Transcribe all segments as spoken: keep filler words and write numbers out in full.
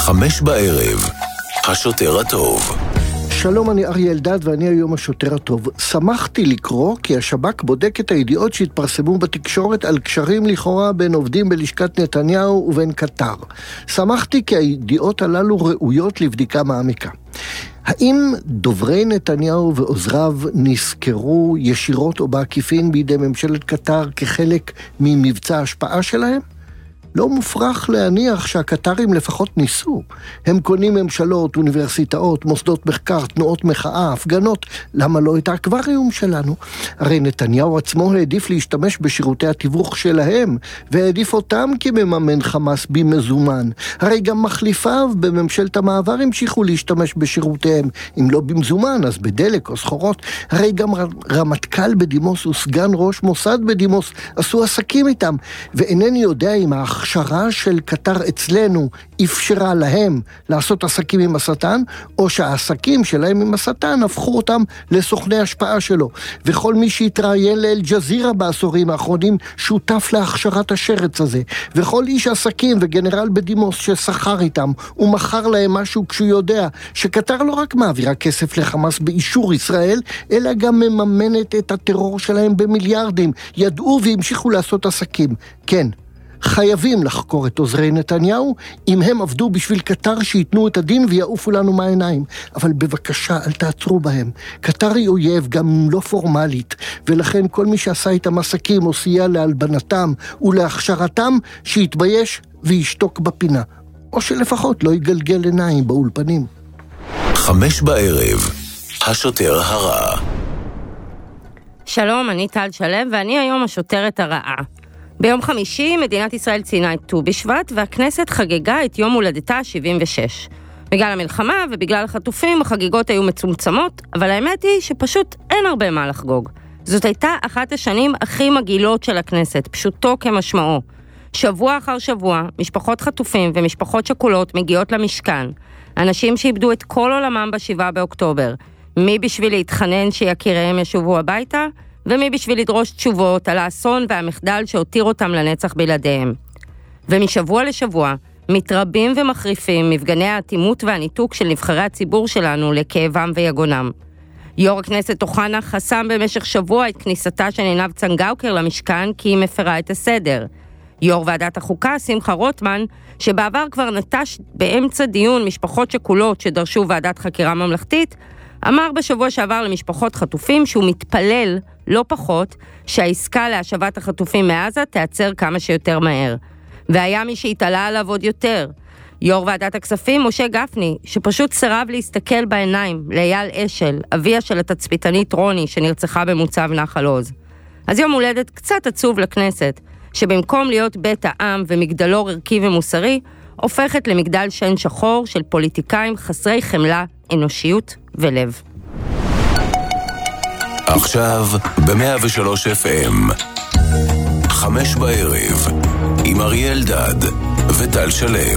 חמש בערב, השוטר הטוב. שלום, אני אריה אלדד ואני היום השוטר הטוב. שמחתי לקרוא כי השב"כ בודק את הידיעות שהתפרסמו בתקשורת על קשרים לכאורה בין עובדים בלשכת נתניהו ובין קטר. שמחתי כי הידיעות הללו ראויות לבדיקה מעמיקה. האם דוברי נתניהו ועוזריו נזכרו ישירות או בעקיפין בידי ממשלת קטר כחלק ממבצע ההשפעה שלהם? לא מופרך להניח שהקטרים לפחות ניסו. הם קונים ממשלות, אוניברסיטאות, מוסדות מחקר, תנועות מחאה, הפגנות. למה לא את האקווריום שלנו? הרי נתניהו עצמו העדיף להשתמש בשירותי התיווך שלהם, והעדיף אותם כמממן חמאס במזומן. הרי גם מחליפיו בממשלת המעבר המשיכו להשתמש בשירותיהם, אם לא במזומן, אז בדלק או סחורות. הרי גם רמטכ"ל בדימוס וסגן ראש מוסד בדימוס עשו עסקים איתם, ואינני יודע אם האח הכשרה של קטר אצלנו אפשרה להם לעשות עסקים עם השטן, או שהעסקים שלהם עם השטן הפכו אותם לסוכני השפעה שלו. וכל מי שהתראיין לאל-ג'זירה בעשורים האחרונים שותף להכשרת השרץ הזה. וכל איש עסקים וגנרל בדימוס ששכר איתם ומכר להם משהו כשהוא יודע שקטר לא רק מעבירה כסף לחמאס באישור ישראל, אלא גם מממנת את הטרור שלהם במיליארדים. ידעו והמשיכו לעשות עסקים. כן. חייבים לחקור את עוזרי נתניהו, אם הם עבדו בשביל קטר שיתנו את הדין ויעופו לנו מהעיניים. אבל בבקשה, אל תעצרו בהם. קטר היא אויב, גם לא פורמלית, ולכן כל מי שעשה איתם עסקים או סייע להלבנתם ולהכשרתם, שיתבייש וישתוק בפינה. או שלפחות לא יגלגל עיניים באולפנים. חמש בערב, השוטר הרע. שלום, אני טל שלם, ואני היום השוטרת הרעה. ביום חמישי מדינת ישראל ציינה את ט"ו בשבט, והכנסת חגגה את יום הולדתה ה-שבעים ושש. בגלל המלחמה ובגלל החטופים החגיגות היו מצומצמות, אבל האמת היא שפשוט אין הרבה מה לחגוג. זאת הייתה אחת השנים הכי מגעילות של הכנסת, פשוטו כמשמעו. שבוע אחר שבוע, משפחות חטופים ומשפחות שכולות מגיעות למשכן. אנשים שאיבדו את כל עולמם בשבעה באוקטובר. מי בשביל להתחנן שיקיריהם ישובו הביתה? ומי בשביל לדרוש תשובות על האסון והמחדל שהותיר אותם לנצח בלעדיהם. ומשבוע לשבוע מתרבים ומחריפים מפגני האטימות והניתוק של נבחרי הציבור שלנו לכאבם ויגונם. יו"ר הכנסת אוחנה חסם במשך שבוע את כניסתה של עינב צנגאוקר למשכן כי היא מפרה את הסדר. יו"ר ועדת החוקה שמחה רוטמן, שבעבר כבר נטש באמצע דיון משפחות שכולות שדרשו ועדת חקירה ממלכתית, אמר בשבוע שעבר למשפחות חטופים שהוא מתפלל לא פחות שהעסקה להשבת החטופים מעזה תעצר כמה שיותר מהר. והיה מי שהתעלה עליו עוד יותר. יו"ר ועדת הכספים משה גפני, שפשוט סירב להסתכל בעיניים לאייל אשל, אביה של התצפיתנית רוני שנרצחה במוצב נחל עוז. אז יום הולדת קצת עצוב לכנסת, שבמקום להיות בית העם ומגדלור ערכי ומוסרי, הופכת למגדל שן שחור של פוליטיקאים חסרי חמלה, אנושיות ולב. עכשיו ב-מאה ושלוש אף אם חמש בערב עם אריה אלדד וטל שלו.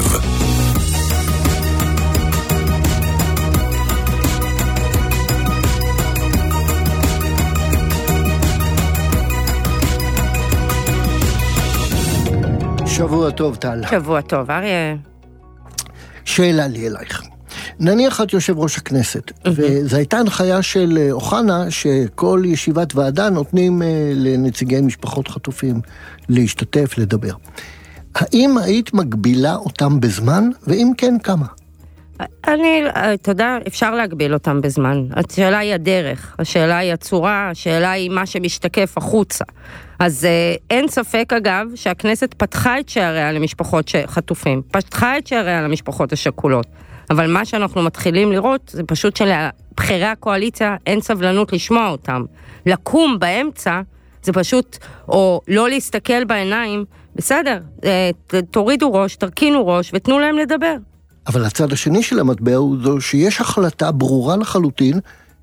שבוע טוב, טל. שבוע טוב, אריה. שאלה לי אלייך. נניח את יושב ראש הכנסת, וזו הייתה הנחיה של אוחנה שכל ישיבת ועדה נותנים לנציגי משפחות חטופים להשתתף, לדבר. האם היית מגבילה אותם בזמן, ואם כן, כמה? אני, אתה יודע, אפשר להגביל אותם בזמן. השאלה היא הדרך, השאלה היא הצורה, השאלה היא מה שמשתקף החוצה. אז אין ספק אגב שהכנסת פתחה את שעריה למשפחות חטופים, פתחה את שעריה למשפחות השכולות. אבל מה שאנחנו מתחילים לראות זה פשוט שלבחירי הקואליציה אין סבלנות לשמוע אותם. לקום באמצע זה פשוט, או לא להסתכל בעיניים, בסדר, תורידו ראש, תרכינו ראש ותנו להם לדבר. אבל הצד השני של המטבע הוא זו שיש החלטה ברורה לחלוטין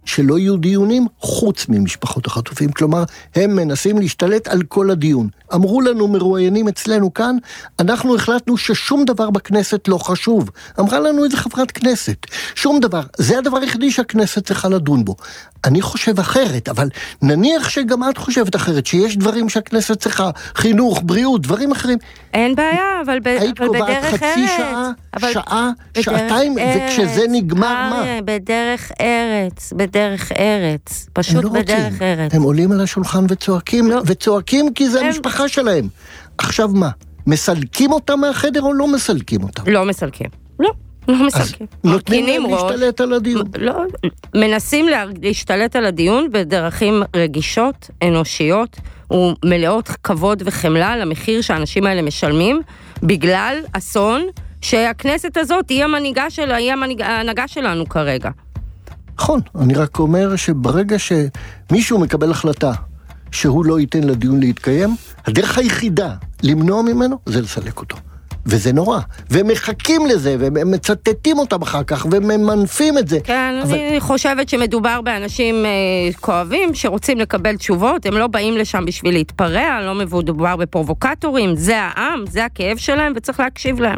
שלא יהיו דיונים חוץ ממשפחות החטופים, כלומר, הם מנסים להשתלט על כל הדיון. אמרו לנו מרואיינים אצלנו כאן, אנחנו החלטנו ששום דבר בכנסת לא חשוב. אמרה לנו איזה חברת כנסת, שום דבר, זה הדבר היחידי שהכנסת צריכה לדון בו. אני חושב אחרת, אבל נניח שגם את חושבת אחרת, שיש דברים שהכנסת צריכה, חינוך, בריאות, דברים אחרים. אין בעיה, אבל, ב- היית אבל בדרך קובעת חצי ארץ. שעה, אבל שעה, בדרך שעתיים, ארץ, וכשזה נגמר אריה, מה? בדרך ארץ, בדרך ארץ, פשוט לא בדרך רוצים. ארץ. הם עולים על השולחן וצועקים, לא. וצועקים כי זה הם... המשפחה שלהם. עכשיו מה? מסלקים אותם מהחדר או לא מסלקים אותם? לא מסלקים. לא, לא מסלקים. אז נותנים להם להשתלט על הדיון. לא, מנסים לה, להשתלט על הדיון בדרכים רגישות, אנושיות, ומלאות כבוד וחמלה למחיר שהאנשים האלה משלמים, בגלל אסון שהכנסת הזאת היא המנהיגה שלה, היא ההנהגה שלנו כרגע. נכון, אני רק אומר שברגע שמישהו מקבל החלטה שהוא לא ייתן לדיון להתקיים, הדרך היחידה למנוע ממנו זה לסלק אותו. וזה נורא. והם מחכים לזה, והם מצטטים אותם אחר כך, וממנפים את זה. כן, אבל... אני חושבת שמדובר באנשים אה, כואבים, שרוצים לקבל תשובות, הם לא באים לשם בשביל להתפרע, לא מדובר בפרובוקטורים, זה העם, זה הכאב שלהם, וצריך להקשיב להם.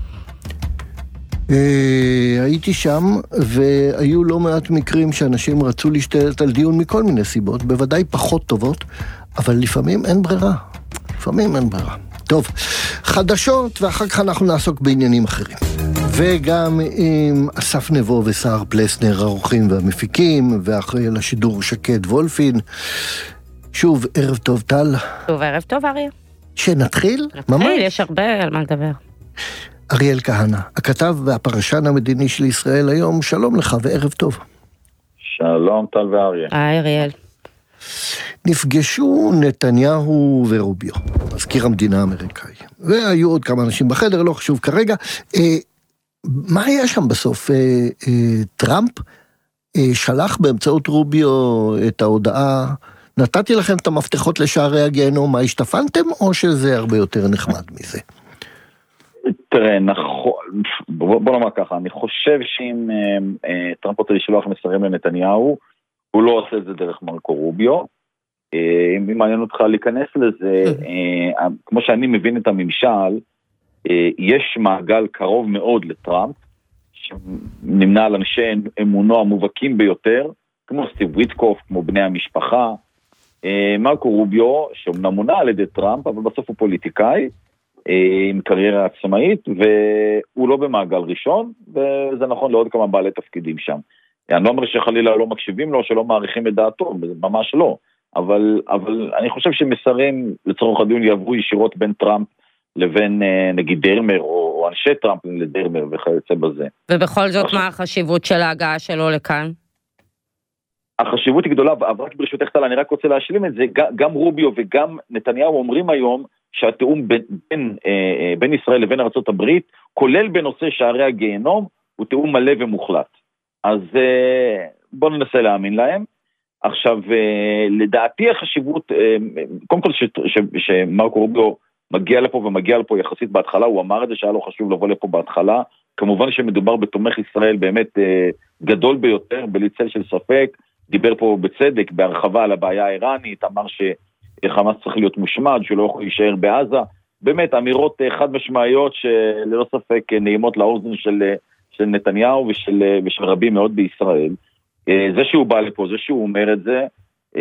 הייתי שם, והיו לא מעט מקרים שאנשים רצו להשתלט על דיון מכל מיני סיבות, בוודאי פחות טובות, אבל לפעמים אין ברירה. לפעמים אין ברירה. טוב, חדשות, ואחר כך אנחנו נעסוק בעניינים אחרים. וגם עם אסף נבו וסער פלסנר, האורחים והמפיקים, ואחרי על השידור שקד וולפין. שוב, ערב טוב טל. טוב, ערב טוב אריה. שנתחיל? נתחיל, ממש? יש הרבה על מה לדבר. אריאל כהנא, הכתב והפרשן המדיני של ישראל היום, שלום לך וערב טוב. שלום טל ואריה. היי אריאל. נפגשו נתניהו ורוביו, מזכיר המדינה האמריקאי, והיו עוד כמה אנשים בחדר, לא חשוב כרגע. אה, מה היה שם בסוף? אה, אה, טראמפ אה, שלח באמצעות רוביו את ההודעה, נתתי לכם את המפתחות לשערי הגיהנום, מה השתפנתם, או שזה הרבה יותר נחמד מזה? תראה, נכון, בוא, בוא נאמר ככה, אני חושב שאם אה, אה, טראמפ רוצה לשלוח מסרים לנתניהו, הוא לא עושה את זה דרך מרקו רוביו. אה, אם מעניין אותך להיכנס לזה, אה, כמו שאני מבין את הממשל, אה, יש מעגל קרוב מאוד לטראמפ, שנמנה על אנשי אמונו המובהקים ביותר, כמו סטיב ויטקוף, כמו בני המשפחה. אה, מרקו רוביו, שאומנם מונה על ידי טראמפ, אבל בסוף הוא פוליטיקאי, עם קריירה עצמאית, והוא לא במעגל ראשון, וזה נכון לעוד כמה בעלי תפקידים שם. אני לא אומר שחלילה לא מקשיבים לו, שלא מעריכים את דעתו, ממש לא, אבל, אבל אני חושב שמסרים לצורך הדיון יעברו ישירות בין טראמפ לבין נגיד דרמר, או, או אנשי טראמפ לדרמר וכיוצא בזה. ובכל זאת מה החשיבות של ההגעה שלו לכאן? החשיבות היא גדולה, אבל רק ברשותך טל, אני רק רוצה להשלים את זה, גם רוביו וגם נתניהו אומרים היום, שהתיאום בין, בין, אה, בין ישראל לבין ארצות הברית, כולל בנושא שערי הגיהנום, הוא תיאום מלא ומוחלט. אז אה, בואו ננסה להאמין להם. עכשיו, אה, לדעתי החשיבות, אה, קודם כל ש, ש, שמרקו רוביו מגיע לפה ומגיע לפה יחסית בהתחלה, הוא אמר את זה שהיה לו חשוב לבוא לפה בהתחלה, כמובן שמדובר בתומך ישראל באמת אה, גדול ביותר, בלי צל של ספק, דיבר פה בצדק, בהרחבה על הבעיה האיראנית, אמר ש... חמאס צריך להיות מושמד, שהוא לא יכול להישאר בעזה, באמת אמירות חד משמעיות שללא ספק נעימות לאוזן של, של נתניהו ושל, ושל רבים מאוד בישראל. זה שהוא בא לפה, זה שהוא אומר את זה,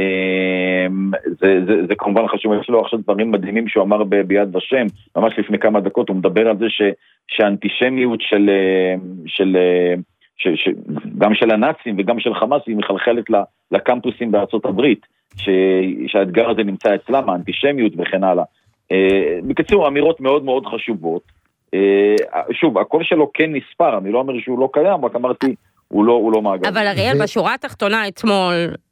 זה, זה, זה כמובן חשוב, יש לו עכשיו דברים מדהימים שהוא אמר ב, ביד ושם, ממש לפני כמה דקות הוא מדבר על זה ש, שהאנטישמיות של, של, ש, ש, גם של הנאצים וגם של חמאס היא מחלחלת לקמפוסים בארצות הברית, שהאתגר הזה נמצא אצלם, האנטישמיות וכן הלאה. בקיצור, אמירות מאוד מאוד חשובות. שוב, הקול שלו כן נספר, אני לא אומר שהוא לא קיים, רק אמרתי, הוא לא, הוא לא מעגל. אבל אריאל, בשורה התחתונה אתמול,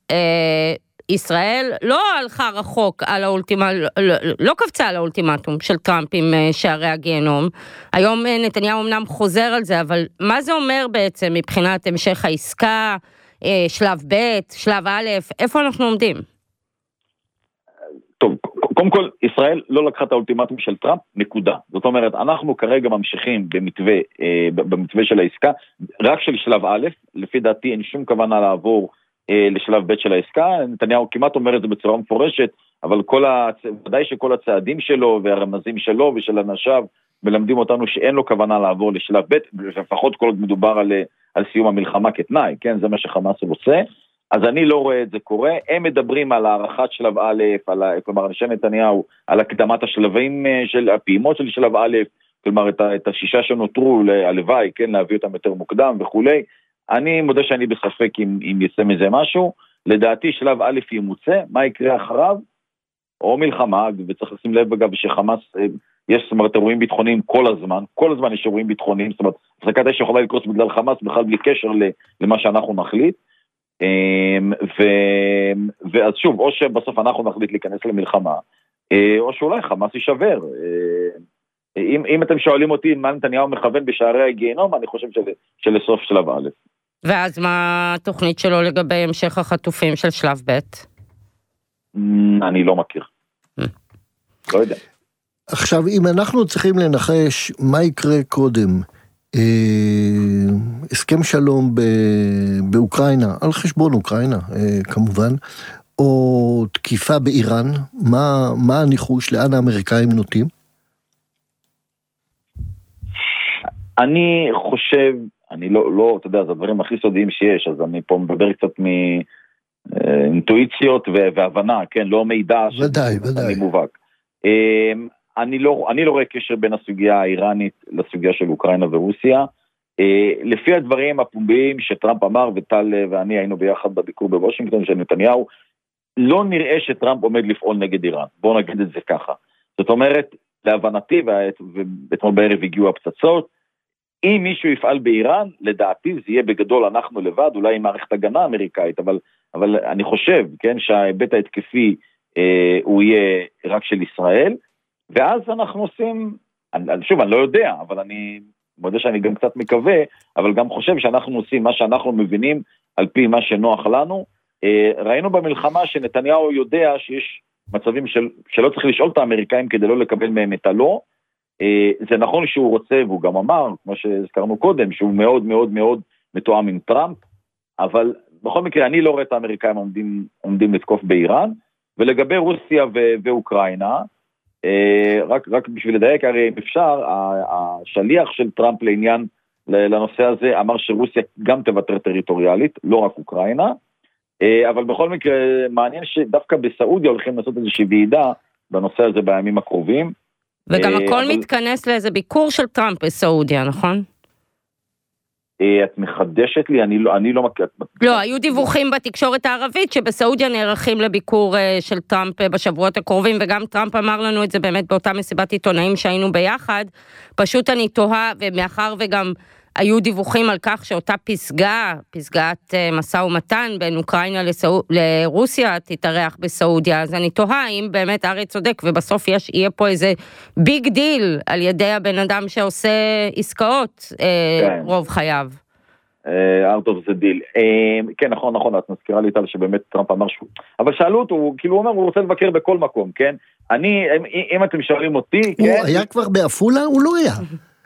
ישראל לא הלכה רחוק על האולטימט, לא קפצה על האולטימטום של טראמפ עם שערי הגיהנום. היום נתניהו אמנם חוזר על זה, אבל מה זה אומר בעצם מבחינת המשך העסקה, שלב ב', שלב א', איפה אנחנו עומדים? טוב, קודם כל, ישראל לא לקחה את האולטימטום של טראמפ, נקודה. זאת אומרת, אנחנו כרגע ממשיכים במתווה, במתווה של העסקה, רק של שלב א', לפי דעתי אין שום כוונה לעבור לשלב ב' של העסקה. נתניהו כמעט אומר את זה בצורה מפורשת, אבל כל הצ... ודאי שכל הצעדים שלו והרמזים שלו ושל אנשיו מלמדים אותנו שאין לו כוונה לעבור לשלב ב', לפחות כל מדובר על, על סיום המלחמה כתנאי, כן? זה מה שחמאס רוצה. אז אני לא רואה את זה קורה. הם מדברים על הערכת שלב א', על, כלומר, אנשי נתניהו, על הקדמת השלבים של הפעימות של שלב א', כלומר, את, את השישה שנותרו, הלוואי, כן, להביא אותם יותר מוקדם וכולי. אני מודה שאני בספק אם, אם יצא מזה משהו. לדעתי שלב א' ימוצא, מה יקרה אחריו? או מלחמה, וצריך לשים לב אגב שחמאס, יש, זאת אומרת, אירועים ביטחוניים כל הזמן, כל הזמן יש אירועים ביטחוניים, זאת אומרת, הפסקת האש יכולה לקרוס בגלל חמאס, בכלל בלי קשר למה שאנחנו נחליט, ו, ואז שוב, או שבסוף אנחנו נחליט להיכנס למלחמה, או שאולי חמאס יישבר. אם, אם אתם שואלים אותי מה נתניהו מכוון בשערי הגיהנום, אני חושב של, שלסוף שלב א'. ואז מה התוכנית שלו לגבי המשך החטופים של שלב ב'? אני לא מכיר. לא יודע. עכשיו, אם אנחנו צריכים לנחש מה יקרה קודם, אה, הסכם שלום ב- באוקראינה, על חשבון אוקראינה, אה, כמובן, או תקיפה באיראן, מה, מה הניחוש, לאן האמריקאים נוטים? אני חושב, אני לא, לא, אתה יודע, זה הדברים הכי סודיים שיש, אז אני פה מדבר קצת מאינטואיציות והבנה, כן, לא מידע. ודאי, ודאי. מובהק. אני לא, אני לא רואה קשר בין הסוגיה האיראנית לסוגיה של אוקראינה ורוסיה. לפי הדברים הפומביים שטראמפ אמר, וטל ואני היינו ביחד בביקור בוושינגטון של נתניהו, לא נראה שטראמפ עומד לפעול נגד איראן. בואו נגיד את זה ככה. זאת אומרת, להבנתי, ואתמול בערב הגיעו הפצצות, אם מישהו יפעל באיראן, לדעתי זה יהיה בגדול אנחנו לבד, אולי עם מערכת הגנה אמריקאית, אבל, אבל אני חושב, כן, שההיבט ההתקפי אה, הוא יהיה רק של ישראל, ואז אנחנו עושים, אני, שוב, אני לא יודע, אבל אני מודה שאני גם קצת מקווה, אבל גם חושב שאנחנו עושים מה שאנחנו מבינים על פי מה שנוח לנו. אה, ראינו במלחמה שנתניהו יודע שיש מצבים של, שלא צריך לשאול את האמריקאים כדי לא לקבל מהם את הלא, זה נכון שהוא רוצה, והוא גם אמר, כמו שהזכרנו קודם, שהוא מאוד מאוד מאוד מתואם עם טראמפ, אבל בכל מקרה אני לא רואה את האמריקאים עומדים, עומדים לתקוף באיראן, ולגבי רוסיה ו- ואוקראינה, רק, רק בשביל לדייק, הרי אם אפשר, השליח של טראמפ לעניין, לנושא הזה, אמר שרוסיה גם תוותר טריטוריאלית, לא רק אוקראינה, אבל בכל מקרה מעניין שדווקא בסעודיה הולכים לעשות איזושהי ועידה בנושא הזה בימים הקרובים, וגם הכל מתכנס לאיזה ביקור של טראמפ בסעודיה, נכון? את מחדשת לי, אני לא, אני לא מכיר. לא, היו דיווחים בתקשורת הערבית שבסעודיה נערכים לביקור של טראמפ בשבועות הקרובים, וגם טראמפ אמר לנו את זה באמת באותה מסיבת עיתונאים שהיינו ביחד. פשוט אני תוהה, ומאחר וגם היו דיווחים על כך שאותה פסגה, פסגת מסע ומתן בין אוקראינה לסעוד... לרוסיה תתארח בסעודיה, אז אני תוהה אם באמת ארי צודק, ובסוף יש, יהיה פה איזה ביג דיל על ידי הבן אדם שעושה עסקאות כן. רוב חייו. out of the deal. כן, נכון, נכון, את מזכירה לי איתה שבאמת טראמפ אמר שהוא, אבל שאלו אותו, הוא כאילו אומר, הוא רוצה לבקר בכל מקום, כן? אני, אם אתם שואלים אותי, הוא כן? היה כבר באפולה? הוא לא היה.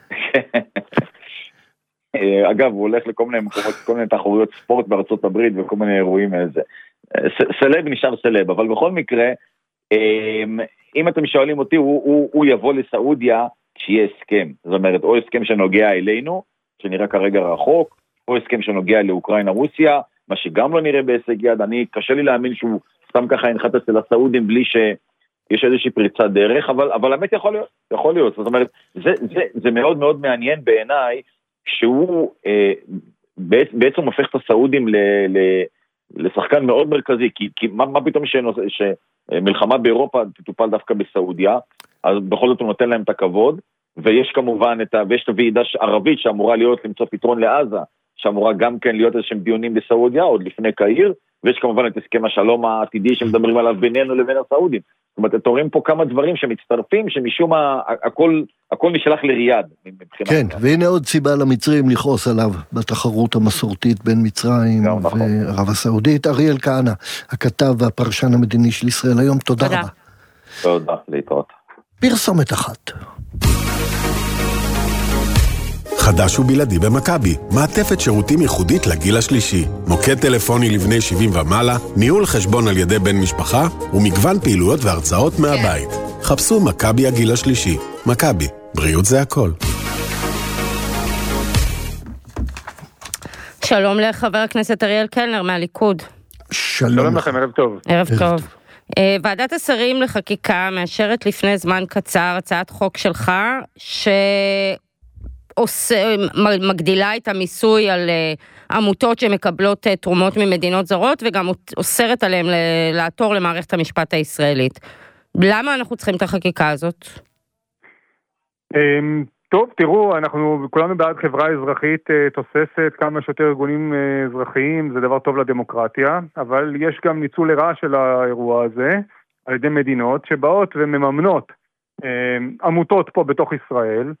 אגב, הוא הולך לכל מיני מקומות, כל מיני תחרויות ספורט בארצות הברית, וכל מיני אירועים איזה. סלב נשאר סלב, אבל בכל מקרה, אם אתם שואלים אותי, הוא, הוא, הוא יבוא לסעודיה כשיהיה הסכם. זאת אומרת, או הסכם שנוגע אלינו, שנראה כרגע רחוק, או הסכם שנוגע לאוקראינה-רוסיה, מה שגם לא נראה בהישג יד. אני, קשה לי להאמין שהוא סתם ככה ינחת אצל הסעודים בלי שיש איזושהי פריצת דרך, אבל, אבל האמת יכול להיות, יכול להיות. זאת אומרת, זה, זה, זה מאוד מאוד מעניין בעיניי, שהוא אה, בעצם הופך את הסעודים ל, ל, לשחקן מאוד מרכזי, כי, כי מה, מה פתאום שנושא, שמלחמה באירופה תטופל דווקא בסעודיה, אז בכל זאת הוא נותן להם את הכבוד, ויש כמובן את, ויש את הוועידה ערבית שאמורה להיות למצוא פתרון לעזה, שאמורה גם כן להיות איזשהם דיונים בסעודיה, עוד לפני קהיר, ויש כמובן את הסכם השלום העתידי שמדברים עליו בינינו לבין הסעודים. זאת אומרת, אתם רואים פה כמה דברים שמצטרפים, שמשום מה, הכל, הכל נשלח לריאד. כן, והנה עוד סיבה למצרים לכעוס עליו, בתחרות המסורתית בין מצרים וערב הסעודית. אריאל כהנא, הכתב והפרשן המדיני של ישראל היום, תודה רבה. תודה, להתראות. פרסומת אחת. חדש ובלעדי במכבי. מעטפת שירותים ייחודית לגיל השלישי. מוקד טלפוני לבני שבעים ומעלה, ניהול חשבון על ידי בן משפחה, ומגוון פעילויות והרצאות מהבית. חפשו מכבי הגיל השלישי. מכבי, בריאות זה הכל. שלום לחבר הכנסת אריאל קלנר מהליכוד. שלום לכם, ערב טוב. ערב טוב. ועדת השרים לחקיקה מאשרת לפני זמן קצר הצעת חוק שלך שמגדילה את המיסוי על עמותות שמקבלות תרומות ממדינות זרות וגם אוסרת עליהם לעתור למערכת המשפט הישראלית. למה אנחנו צריכים את החקיקה הזאת? טוב, תראו, אנחנו כולנו בעד חברה אזרחית תוססת, כמה שיותר ארגונים אזרחיים, זה דבר טוב לדמוקרטיה, אבל יש גם ניצול לרעה של האירוע הזה, על ידי מדינות שבאות ומממנות עמותות פה בתוך ישראל,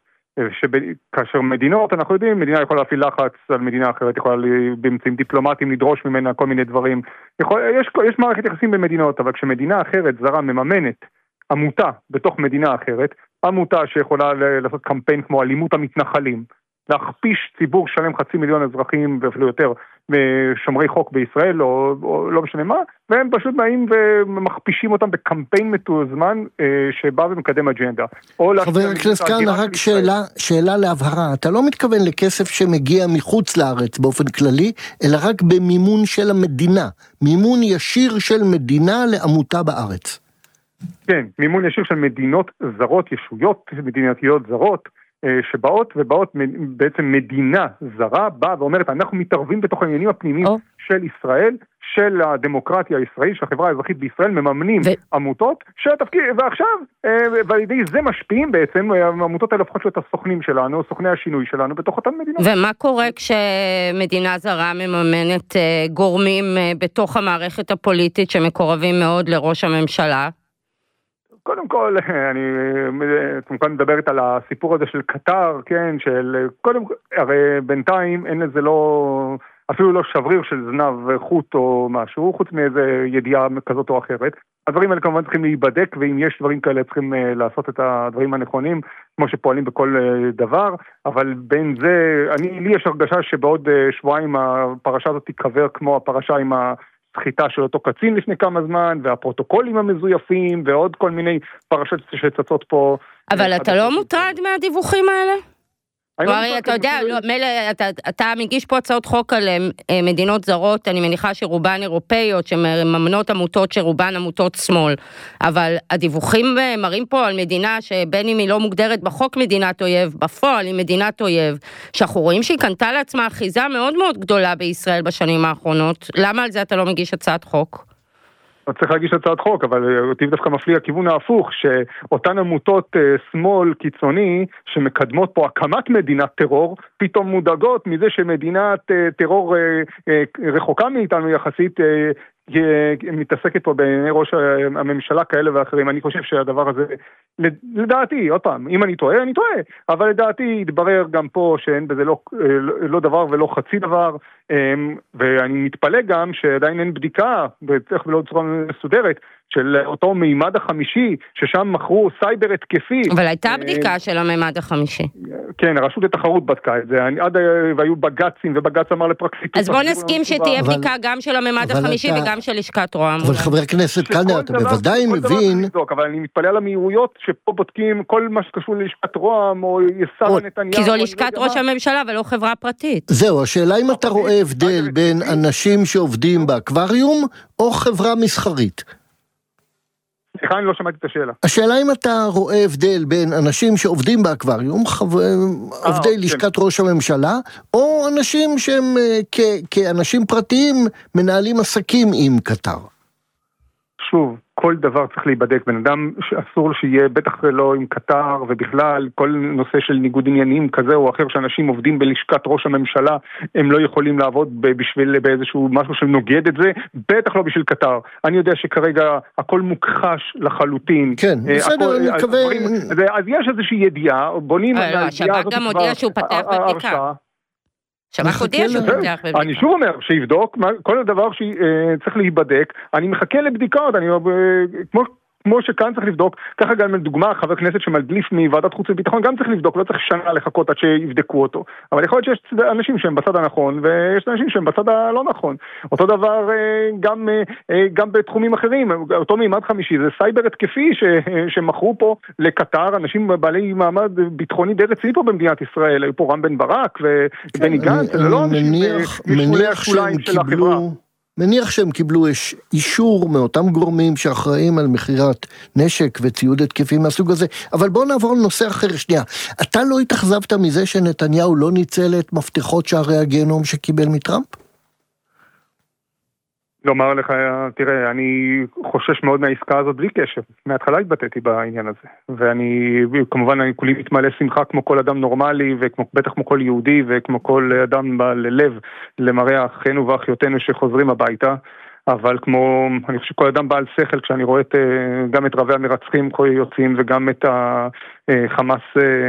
כאשר מדינות, אנחנו יודעים, מדינה יכולה להפעיל לחץ על מדינה אחרת, יכולה באמצעים דיפלומטיים לדרוש ממנה כל מיני דברים, יכול, יש, יש מערכת יחסים במדינות, אבל כשמדינה אחרת זרה מממנת עמותה בתוך מדינה אחרת, עמותה שיכולה לעשות קמפיין כמו אלימות המתנחלים, להכפיש ציבור שלם חצי מיליון אזרחים ואפילו יותר שומרי חוק בישראל או, או לא משנה מה, והם פשוט באים ומכפישים אותם בקמפיין מתוזמן אה, שבא ומקדם אג'נדה. חבר הכנסת כאן, רק שאלה, שאלה להבהרה, אתה לא מתכוון לכסף שמגיע מחוץ לארץ באופן כללי, אלא רק במימון של המדינה, מימון ישיר של מדינה לעמותה בארץ. כן, מימון ישיר של מדינות זרות, ישויות מדינתיות זרות, שבאות ובאות בעצם מדינה זרה, באה ואומרת, אנחנו מתערבים בתוך העניינים הפנימיים oh. של ישראל, של הדמוקרטיה הישראלית, של החברה האזרחית בישראל, מממנים ו... עמותות, שהתפקיד, ועכשיו, ועל ידי זה משפיעים בעצם, העמותות האלה הופכות להיות הסוכנים שלנו, סוכני השינוי שלנו, בתוך אותן מדינות. ומה קורה כשמדינה זרה מממנת גורמים בתוך המערכת הפוליטית, שמקורבים מאוד לראש הממשלה? קודם כל, אני כמובן מדברת על הסיפור הזה של קטר, כן, של, קודם כל, הרי בינתיים אין לזה לא, אפילו לא שבריר של זנב חוט או משהו, חוץ מאיזה ידיעה כזאת או אחרת. הדברים האלה כמובן צריכים להיבדק, ואם יש דברים כאלה צריכים לעשות את הדברים הנכונים, כמו שפועלים בכל דבר, אבל בין זה, אני, לי יש הרגשה שבעוד שבועיים הפרשה הזאת תיקבר כמו הפרשה עם ה... סחיטה של אותו קצין לפני כמה זמן, והפרוטוקולים המזויפים, ועוד כל מיני פרשות שצצות פה. אבל אתה לא מוטרד מהדיווחים האלה? הרי אתה יודע, אתה מגיש פה הצעות חוק על מדינות זרות, אני מניחה שרובן אירופאיות, שמממנות עמותות שרובן עמותות שמאל, אבל הדיווחים מראים פה על מדינה שבין אם היא לא מוגדרת בחוק מדינת אויב, בפועל היא מדינת אויב, שאנחנו רואים שהיא קנתה לעצמה אחיזה מאוד מאוד גדולה בישראל בשנים האחרונות. למה על זה אתה לא מגיש הצעת חוק? צריך להגיש הצעת חוק, אבל אותי דווקא מפליע הכיוון ההפוך, שאותן עמותות שמאל קיצוני, שמקדמות פה הקמת מדינת טרור, פתאום מודאגות מזה שמדינת טרור רחוקה מאיתנו יחסית, מתעסקת פה בעיני ראש הממשלה כאלה ואחרים. אני חושב שהדבר הזה, לדעתי, עוד פעם, אם אני טועה, אני טועה, אבל לדעתי יתברר גם פה שאין בזה לא, לא דבר ולא חצי דבר, ואני מתפלא גם שעדיין אין בדיקה, בצריך ולא בצורה מסודרת, של אותו מימד החמישי, ששם מכרו סייבר התקפי. אבל הייתה בדיקה של המימד החמישי. כן, הרשות לתחרות בדקה את זה, עד והיו בגצים, ובגץ אמר לפרקליטות. אז בוא נסכים שתהיה בדיקה גם של המימד החמישי וגם של לשכת רוה"מ. אבל חבר הכנסת קלנר, אתה בוודאי מבין... אבל אני מתפלא על המהירויות שפה בודקים כל מה שקשור ללשכת רוה"מ, או ישר נתניהו. כי זו לשכת ראש הממשלה ולא חברה פרטית. זהו, השאלה אם אתה רואה הבדל בין אנשים שעובדים באקווריום, או חברה מסחרית. סליחה, אני לא שמעתי את השאלה. השאלה אם אתה רואה הבדל בין אנשים שעובדים באקווריום, עובדי לשכת ראש הממשלה, או אנשים שהם כאנשים פרטיים מנהלים עסקים עם קטר. שוב, כל דבר צריך להיבדק, בן אדם שאסור שיהיה, בטח לא עם קטר, ובכלל כל נושא של ניגוד עניינים כזה או אחר, שאנשים עובדים בלשכת ראש הממשלה, הם לא יכולים לעבוד בשביל באיזשהו משהו שנוגד את זה, בטח לא בשביל קטר. אני יודע שכרגע הכל מוכחש לחלוטין. כן, בסדר, אני מקווה... אז יש איזושהי ידיעה, בונים... השב"כ גם הודיע שהוא פתח בבדיקה. שב"כ הודיע שהוא פתח בבדיקה. אני שוב אומר, שיבדוק, כל הדבר שצריך להיבדק, אני מחכה לבדיקות, אני כמו כמו שכאן צריך לבדוק, ככה גם לדוגמה, חבר כנסת שמדליף מוועדת חוץ וביטחון, גם צריך לבדוק, לא צריך שנה לחכות עד שיבדקו אותו. אבל יכול להיות שיש אנשים שהם בצד הנכון, ויש אנשים שהם בצד הלא נכון. אותו דבר גם, גם בתחומים אחרים, אותו מימד חמישי, זה סייבר התקפי שמכרו פה לקטר, אנשים בעלי מעמד ביטחוני די רציני פה במדינת ישראל, היו פה רם בן ברק ובני גנץ, זה לא אנשים משמולי השוליים של החברה. מניח שהם קיבלו אישור מאותם גורמים שאחראים על מחירת נשק וציוד התקפי מהסוג הזה, אבל בואו נעבור לנושא אחר שנייה. אתה לא התאכזבת מזה שנתניהו לא ניצל את מפתחות שערי הגיהנום שקיבל מטראמפ? לומר לך, תראה, אני חושש מאוד מהעסקה הזאת בלי קשר. מההתחלה התבטאתי בעניין הזה. ואני, כמובן, אני כולי מתמלא שמחה כמו כל אדם נורמלי, ובטח כמו כל יהודי, וכמו כל אדם בעל לב, למראה אחינו ואחיותינו שחוזרים הביתה. אבל כמו, אני חושב שכל אדם בעל שכל, כשאני רואה את, גם את רבי המרצחים יוצאים, וגם את החמאס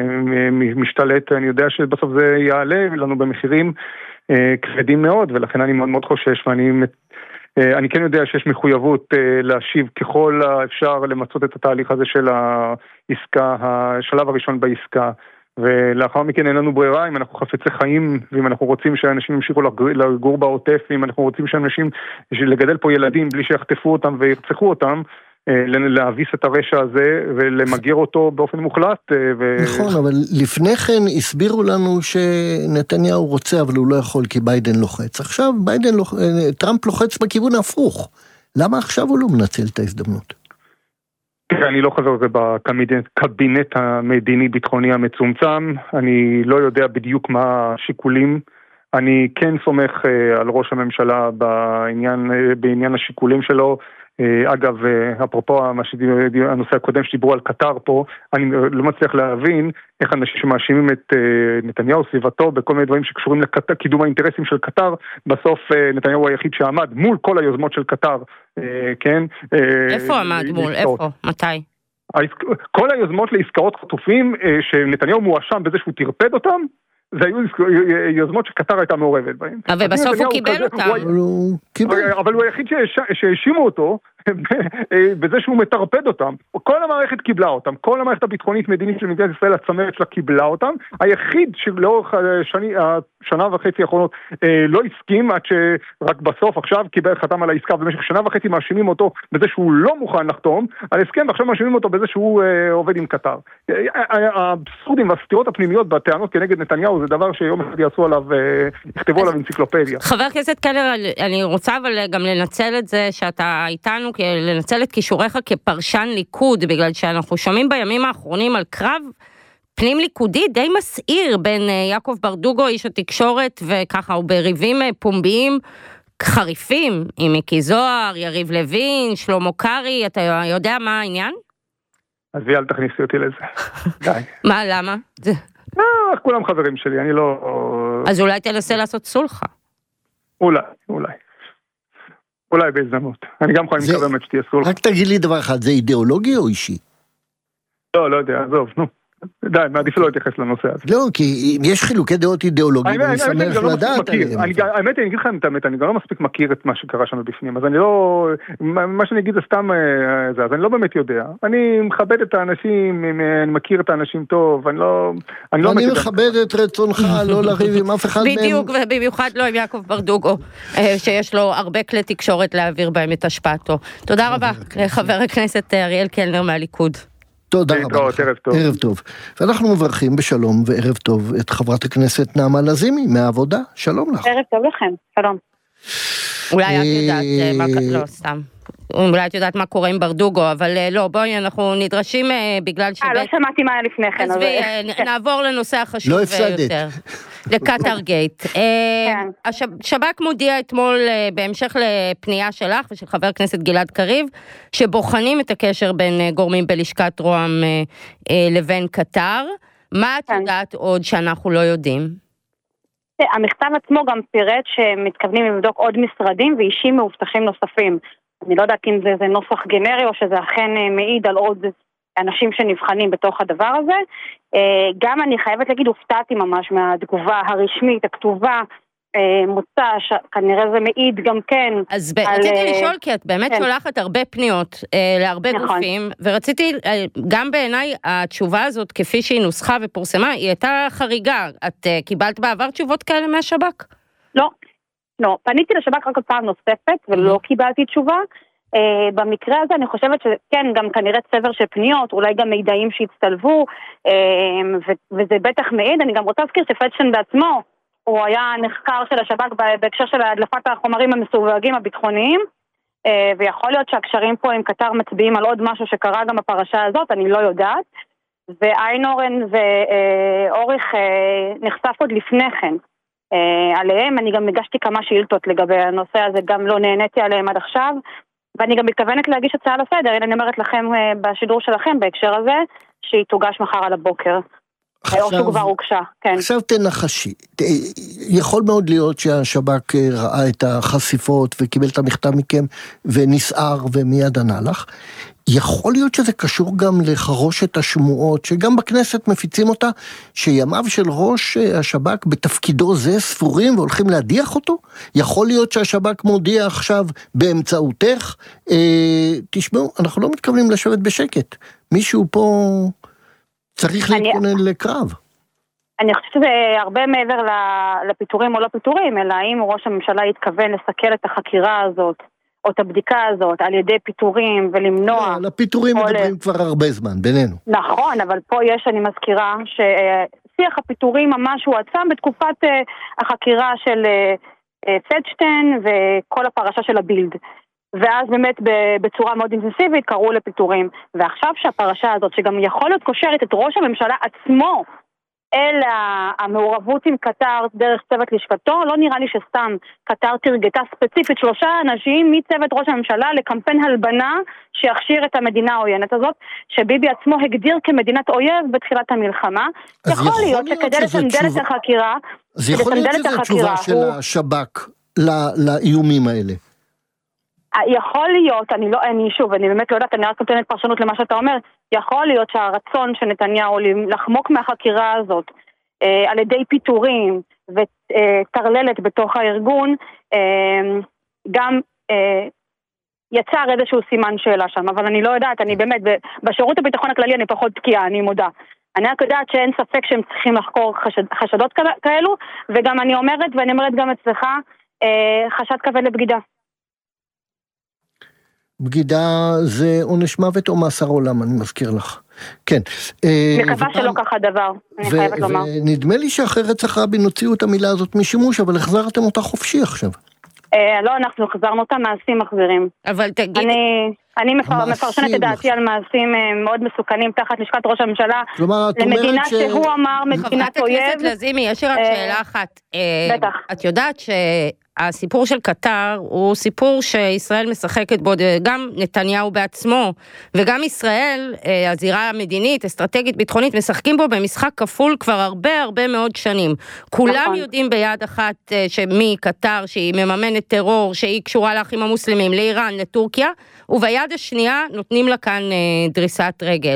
משתלט, אני יודע שבסוף זה יעלה לנו במחירים כבדים מאוד, ולכן אני מאוד מאוד חושש, ואני אני כן יודע שיש מחויבות להשיב ככל האפשר למצות את התהליך הזה של העסקה, השלב הראשון בעסקה, ולאחר מכן אין לנו ברירה, אם אנחנו חפצי חיים, ואם אנחנו רוצים שאנשים ימשיכו לגור בעוטף, ואם אנחנו רוצים שאנשים, לגדל פה ילדים בלי שיחטפו אותם וירצחו אותם, להביס את הרשע הזה ולמגר אותו באופן מוחלט. ו... נכון, אבל לפני כן הסבירו לנו שנתניהו רוצה, אבל הוא לא יכול כי ביידן לוחץ. עכשיו ביידן לוח... טראמפ לוחץ בכיוון ההפוך. למה עכשיו הוא לא מנצל את ההזדמנות? אני לא חבר זה בקבינט המדיני-ביטחוני המצומצם. אני לא יודע בדיוק מה השיקולים. אני כן סומך על ראש הממשלה בעניין, בעניין השיקולים שלו. אגב, אפרופו הנושא הקודם שדיברו על קטר פה, אני לא מצליח להבין איך אנשים שמאשימים את נתניהו סביבתו בכל מיני דברים שקשורים לקידום האינטרסים של קטר, בסוף נתניהו הוא היחיד שעמד מול כל היוזמות של קטר, כן? איפה עמד מול? איפה? מתי? כל היוזמות לעסקאות חטופים שנתניהו מואשם בזה שהוא תרפד אותם, זה היו יוזמות שקטר הייתה מעורבת בהן. אבל בסוף הוא קיבל אותם. אבל הוא היחיד שהאשימו אותו בזה שהוא מטרפד אותם. כל המערכת קיבלה אותם. כל המערכת הביטחונית מדינית של מדינת ישראל, הצמרת שלה קיבלה אותם. היחיד שלאורך השנה וחצי האחרונות לא הסכים, עד שרק בסוף עכשיו קיבל חתם על העסקה, במשך שנה וחצי מאשימים אותו בזה שהוא לא מוכן לחתום על הסכם, ועכשיו מאשימים אותו בזה שהוא עובד עם קטר. האבסורדים והסתירות הפנימיות בטענות כנגד נתניהו זה דבר שיום אחד יעשו עליו, יכתבו עליו אנציקלופדיה. חבר הכנסת קלר, אני רוצה אבל גם לנצל את זה שאתה איתנו, לנצל את כישוריך כפרשן ליכוד, בגלל שאנחנו שומעים בימים האחרונים על קרב פנים ליכודי די מסעיר בין יעקב ברדוגו, איש התקשורת, וככה, ובריבים פומביים חריפים, עם מיקי זוהר, יריב לוין, שלמה קרי, אתה יודע מה העניין? אז אל תכניסי אותי לזה. די. מה, למה? לא, כולם חברים שלי, אני לא... אז אולי תנסה לעשות סולחה. אולי, אולי. אולי בהזדמנות. אני גם יכולה לקבל באמת שתהיה סולחה. רק תגיד לי דבר אחד, זה אידיאולוגי או אישי? לא, לא יודע, עזוב, נו. די, מעדיף לא להתייחס לנושא הזה. לא, כי אם יש חילוקי דעות אידיאולוגיים, אני שמח לדעת עליהם. האמת, אני אגיד לך את האמת, אני גם לא מספיק מכיר את מה שקרה שם בפנים, אז אני לא, מה שאני אגיד זה סתם, אז אני לא באמת יודע. אני מכבד את האנשים, אני מכיר את האנשים טוב, אני לא... אני מכבד את רצונך, לא לריב עם אף אחד מהם. בדיוק, ובמיוחד לא עם יעקב ברדוגו, שיש לו הרבה כלי תקשורת להעביר בהם את השפעתו. תודה רבה, חבר הכנסת אריאל קלנר מהליכוד. תודה רבה לך, ערב טוב. ערב טוב. ואנחנו מברכים בשלום וערב טוב את חברת הכנסת נעמה לזימי מהעבודה. שלום לך. ערב טוב לכם, שלום. אולי את יודעת מה, לא סתם. אולי את יודעת מה קורה עם ברדוגו, אבל לא, בואי, אנחנו נדרשים בגלל שבית... אה, לא שמעתי מה לפני כן. עזבי, נעבור לנושא החשוב יותר. לקטר גייט. השב"כ מודיע אתמול, בהמשך לפנייה שלך ושל חבר הכנסת גלעד קריב, שבוחנים את הקשר בין גורמים בלשכת רוה"מ לבין קטר. מה את יודעת עוד שאנחנו לא יודעים? המכתב עצמו גם פירט שמתכוונים לבדוק עוד משרדים ואישים מאובטחים נוספים. אני לא יודעת אם זה, זה נוסח גנרי או שזה אכן מעיד על עוד אנשים שנבחנים בתוך הדבר הזה. גם אני חייבת להגיד, הופתעתי ממש מהתגובה הרשמית, הכתובה מוצא, כנראה זה מעיד גם כן. אז רציתי לשאול, כי את באמת שולחת הרבה פניות להרבה גופים, ורציתי, גם בעיניי התשובה הזאת, כפי שהיא נוסחה ופורסמה, היא הייתה חריגה. את קיבלת בעבר תשובות כאלה מהשב"כ? לא, לא. פניתי לשב"כ רק פעם נוספת, ולא קיבלתי תשובה. במקרה הזה אני חושבת שכן, גם כנראה צבר של פניות, אולי גם מידעים שהצטלבו, וזה בטח מעיד. אני גם רוצה להזכיר שפלדשטיין בעצמו, הוא היה נחקר של השב"כ בהקשר של הדלפת החומרים המסווגים הביטחוניים, ויכול להיות שהקשרים פה עם קטר מצביעים על עוד משהו שקרה גם בפרשה הזאת, אני לא יודעת, ואיינורן ואורך נחשף עוד לפני כן. עליהם אני גם הגשתי כמה שאילתות לגבי הנושא הזה, גם לא נהניתי עליהם עד עכשיו, ואני גם מתכוונת להגיש הצעה לסדר, הנה אני אומרת לכם בשידור שלכם בהקשר הזה, שהיא תוגש מחר על הבוקר. או שהוא כבר הוגשה, כן. עכשיו תנחשי, יכול מאוד להיות שהשב"כ ראה את החשיפות וקיבל את המכתב מכם ונסער ומיד ענה לך. יכול להיות שזה קשור גם לחרושת השמועות, שגם בכנסת מפיצים אותה, שימיו של ראש השב"כ בתפקידו זה ספורים והולכים להדיח אותו? יכול להיות שהשב"כ מודיע עכשיו באמצעותך, אה, תשמעו, אנחנו לא מתכוונים לשבת בשקט. מישהו פה צריך להתכונן לקרב. אני חושבת שזה הרבה מעבר לפיטורים או לא פיטורים, אלא האם ראש הממשלה יתכוון לסכל את החקירה הזאת, או את הבדיקה הזאת, על ידי פיטורים ולמנוע. לא, לפיטורים מדברים כבר הרבה זמן, בינינו. נכון, אבל פה יש, אני מזכירה, ששיח הפיטורים ממש הוא עצם בתקופת החקירה של פלדשטיין וכל הפרשה של הבילד. ואז באמת בצורה מאוד אינטנסיבית קראו לפיטורים. ועכשיו שהפרשה הזאת, שגם יכול להיות קושרת את ראש הממשלה עצמו, אל המעורבות עם קטר דרך צוות לשכתו, לא נראה לי שסתם קטר תרגתה ספציפית שלושה אנשים מצוות ראש הממשלה לקמפיין הלבנה שיכשיר את המדינה העוינת הזאת, שביבי עצמו הגדיר כמדינת אויב בתחילת המלחמה. יכול, יכול להיות שכדי לסנדל את החקירה, אז יכול להיות שזו תשובה של השב"כ לאיומים האלה. יכול להיות, אני לא, אני שוב, אני באמת לא יודעת, אני רק נותנת פרשנות למה שאתה אומר, יכול להיות שהרצון של נתניהו לחמוק מהחקירה הזאת אה, על ידי פיטורים ותרללת בתוך הארגון, אה, גם אה, יצר איזשהו סימן שאלה שם, אבל אני לא יודעת, אני באמת, בשירות הביטחון הכללי אני פחות תקיעה, אני מודה. אני רק יודעת שאין ספק שהם צריכים לחקור חשד, חשדות כאלו, וגם אני אומרת, ואני אומרת גם אצלך, אה, חשד כבד לבגידה. בגידה זה עונש מוות או מאסר עולם, אני מזכיר לך. כן. מקווה שלא ככה דבר, אני חייבת לומר. ונדמה לי שאחרי רצח רבין הוציאו את המילה הזאת משימוש, אבל החזרתם אותה חופשי עכשיו. לא, אנחנו החזרנו אותה מעשים מחזירים. אבל תגיד... אני מפרשנת את דעתי על מעשים מאוד מסוכנים תחת לשכת ראש הממשלה, למדינה שהוא אמר מדינת אויב. חברת הכנסת לזימי, יש לי רק שאלה אחת. בטח. את יודעת ש... הסיפור של קטר הוא סיפור שישראל משחקת בו, גם נתניהו בעצמו, וגם ישראל, הזירה המדינית, אסטרטגית, ביטחונית, משחקים בו במשחק כפול כבר הרבה הרבה מאוד שנים. כולם יודעים ביד אחת שמי קטר, שהיא מממנת טרור, שהיא קשורה לאחים המוסלמים, לאיראן, לטורקיה, וביד השנייה נותנים לה כאן דריסת רגל.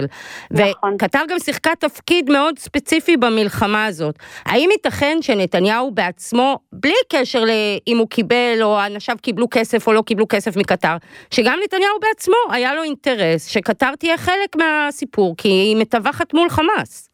וקטר גם שיחקה תפקיד מאוד ספציפי במלחמה הזאת. האם ייתכן שנתניהו בעצמו, בלי קשר ל... אם הוא קיבל או אנשיו קיבלו כסף או לא קיבלו כסף מקטר, שגם נתניהו בעצמו היה לו אינטרס שקטר תהיה חלק מהסיפור, כי היא מתווכת מול חמאס.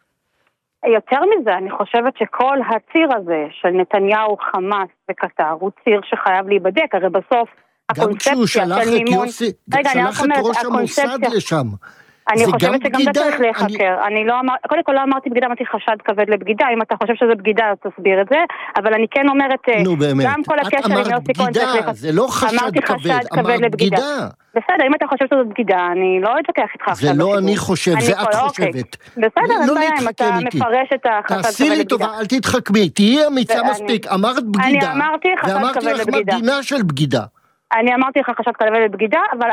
יותר מזה, אני חושבת שכל הציר הזה של נתניהו, חמאס וקטר הוא ציר שחייב להיבדק, הרי בסוף הקונספציה של מימון... גם כשהוא שלח את ראש המוסד לשם. אני חושבת שגם זה צריך להיחקר. אני לא אמר, קודם כל לא אמרתי בגידה, אמרתי חשד כבד לבגידה. אם אתה חושב שזה בגידה, אז תסביר את זה. אבל אני כן אומרת, גם כל הקשר עם יוסי כהן צריך להיחקר. זה לא חשד כבד, אמרת בגידה. בסדר, אם אתה חושב שזה בגידה, אני לא אתווכח איתך עכשיו. זה לא אני חושב, זה את חושבת. בסדר, אין בעיה, אם אתה מפרש את החשד כבד לבגידה. תעשי לי טובה, אל תתחכמי, תהיי אמיצה מספיק. אמרת בגידה, ואמרתי לך מדינה של בגידה. אני אמרתי לך חשד כבד לבגידה, אבל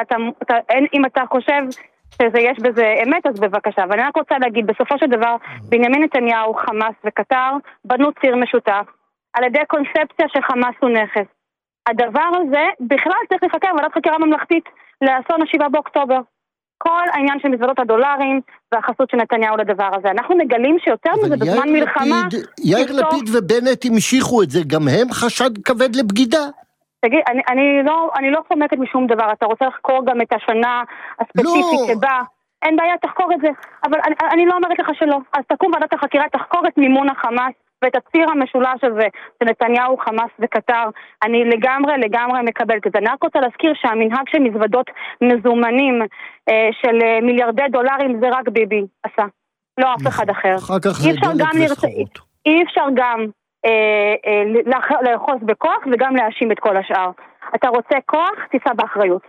אם אתה חושב שזה יש בזה אמת, אז בבקשה. ואני רק רוצה להגיד, בסופו של דבר, בנימין נתניהו, חמאס וקטר בנו ציר משותף, על ידי קונספציה שחמאס הוא נכס. הדבר הזה בכלל צריך לחקר ועדת חקירה ממלכתית לאסון השבעה באוקטובר. כל העניין של מזוודות הדולרים והחסות של נתניהו לדבר הזה. אנחנו מגלים שיותר מזה בזמן מלחמה... יאיר לפיד ובנט המשיכו את זה, גם הם חשד כבד לבגידה. תגיד, אני, אני לא, אני לא חומקת משום דבר, אתה רוצה לחקור גם את השנה הספציפית לא. שבה, אין בעיה, תחקור את זה, אבל אני, אני לא אומרת לך שלא, אז תקום ועדת החקירה, תחקור את מימון החמאס, ואת הציר המשולש הזה, שנתניהו, חמאס וקטר, אני לגמרי, לגמרי מקבלת את זה. אני רק רוצה להזכיר שהמנהג של מזוודות מזומנים אה, של אה, מיליארדי דולרים, זה רק ביבי עשה, לא אף אחד אחר. אחר כך זה דלק וסחורות. אי אפשר גם אה, אה, לאחוז בכוח וגם להאשים את כל השאר. אתה רוצה כוח, תישא באחריות.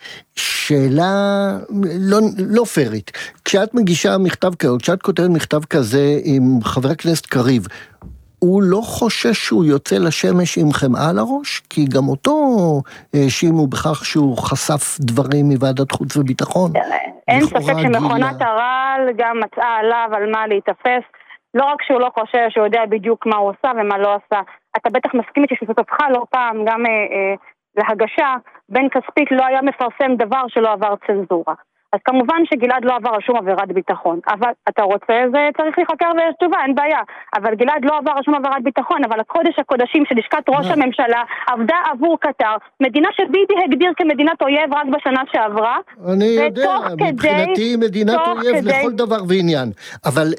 שאלה לא, לא פרית. כשאת מגישה מכתב כזה, כשאת כותבת מכתב כזה עם חבר הכנסת קריב, הוא לא חושש שהוא יוצא לשמש עם חמאה על הראש? כי גם אותו האשימו בכך שהוא חשף דברים מוועדת חוץ וביטחון. אין ספק שמכונת הרעל גם מצאה עליו על מה להתאפס. לא רק שהוא לא חושש, שהוא יודע בדיוק מה הוא עושה ומה לא עשה. אתה בטח מסכים איתי ששותפך לא פעם גם... אה, אה, להגשה, בן כספית לא היה מפרסם דבר שלא עבר צנזורה. אז כמובן שגלעד לא עבר על שום עבירת ביטחון, אבל אתה רוצה, זה צריך לחקר ויש תשובה, אין בעיה. אבל גלעד לא עבר על שום עבירת ביטחון, אבל הקודש הקודשים של לשכת ראש הממשלה עבדה עבור קטר, מדינה שביבי הגדיר כמדינת אויב רק בשנה שעברה. אני יודע, מבחינתי מדינת אויב לכל דבר ועניין. אבל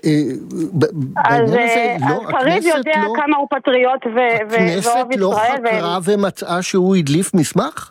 בעניין הזה, לא, קריב יודע כמה הוא פטריוט ואוהב ישראל. הכנסת לא חקרה ומצאה שהוא הדליף מסמך?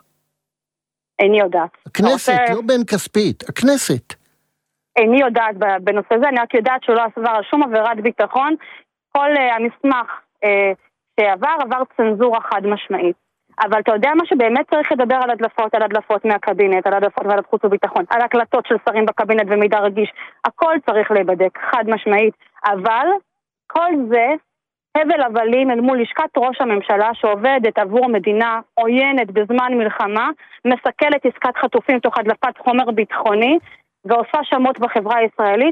איני יודעת. הכנסת, לא בן כספית, הכנסת. איני יודעת בנושא זה, אני רק יודעת שהוא לא עבר על שום עבירת ביטחון. כל uh, המסמך uh, שעבר, עבר צנזורה חד משמעית. אבל אתה יודע מה שבאמת צריך לדבר על הדלפות, על הדלפות מהקבינט, על הדלפות ועל חוץ וביטחון, על הקלטות של שרים בקבינט ומידע רגיש. הכל צריך להיבדק, חד משמעית. אבל כל זה... הבל הבלים אל מול לשכת ראש הממשלה שעובדת עבור מדינה עוינת בזמן מלחמה, מסכלת עסקת חטופים תוך הדלפת חומר ביטחוני, ועושה שמות בחברה הישראלית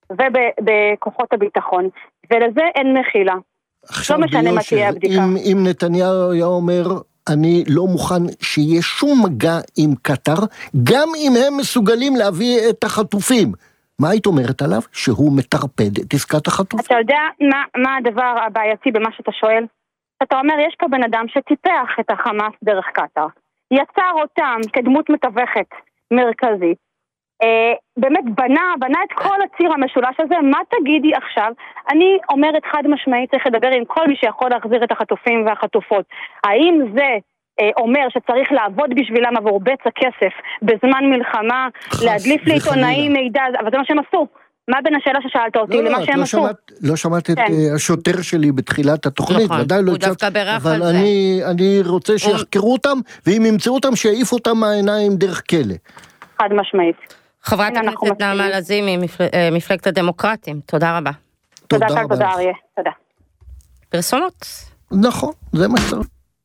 ובכוחות הביטחון. ולזה אין מחילה. לא משנה מה תהיה הבדיקה. אם, אם נתניהו היה אומר, אני לא מוכן שיהיה שום מגע עם קטר, גם אם הם מסוגלים להביא את החטופים. מה היית אומרת עליו? שהוא מטרפד את עסקת החטוף. אתה יודע מה, מה הדבר הבעייתי במה שאתה שואל? אתה אומר, יש פה בן אדם שטיפח את החמאס דרך קטר. יצר אותם כדמות מתווכת מרכזית. אה, באמת בנה, בנה את כל הציר המשולש הזה. מה תגידי עכשיו? אני אומרת חד משמעית, צריך לדבר עם כל מי שיכול להחזיר את החטופים והחטופות. האם זה... אומר שצריך לעבוד בשבילם עבור בצע כסף בזמן מלחמה, להדליף לעיתונאים מידע, אבל זה מה שהם עשו. מה בין השאלה ששאלת אותי למה שהם עשו? לא שמעת את השוטר שלי בתחילת התוכנית, ודאי לא הצעת, אבל אני רוצה שיחקרו אותם, ואם ימצאו אותם, שיעיפו אותם מהעיניים דרך כלא. חד משמעית. חברת הכנסת נעמה לזימי, מפלגת הדמוקרטים, תודה רבה. תודה, תודה אריה, תודה. פרסומות? נכון, זה מה שצריך.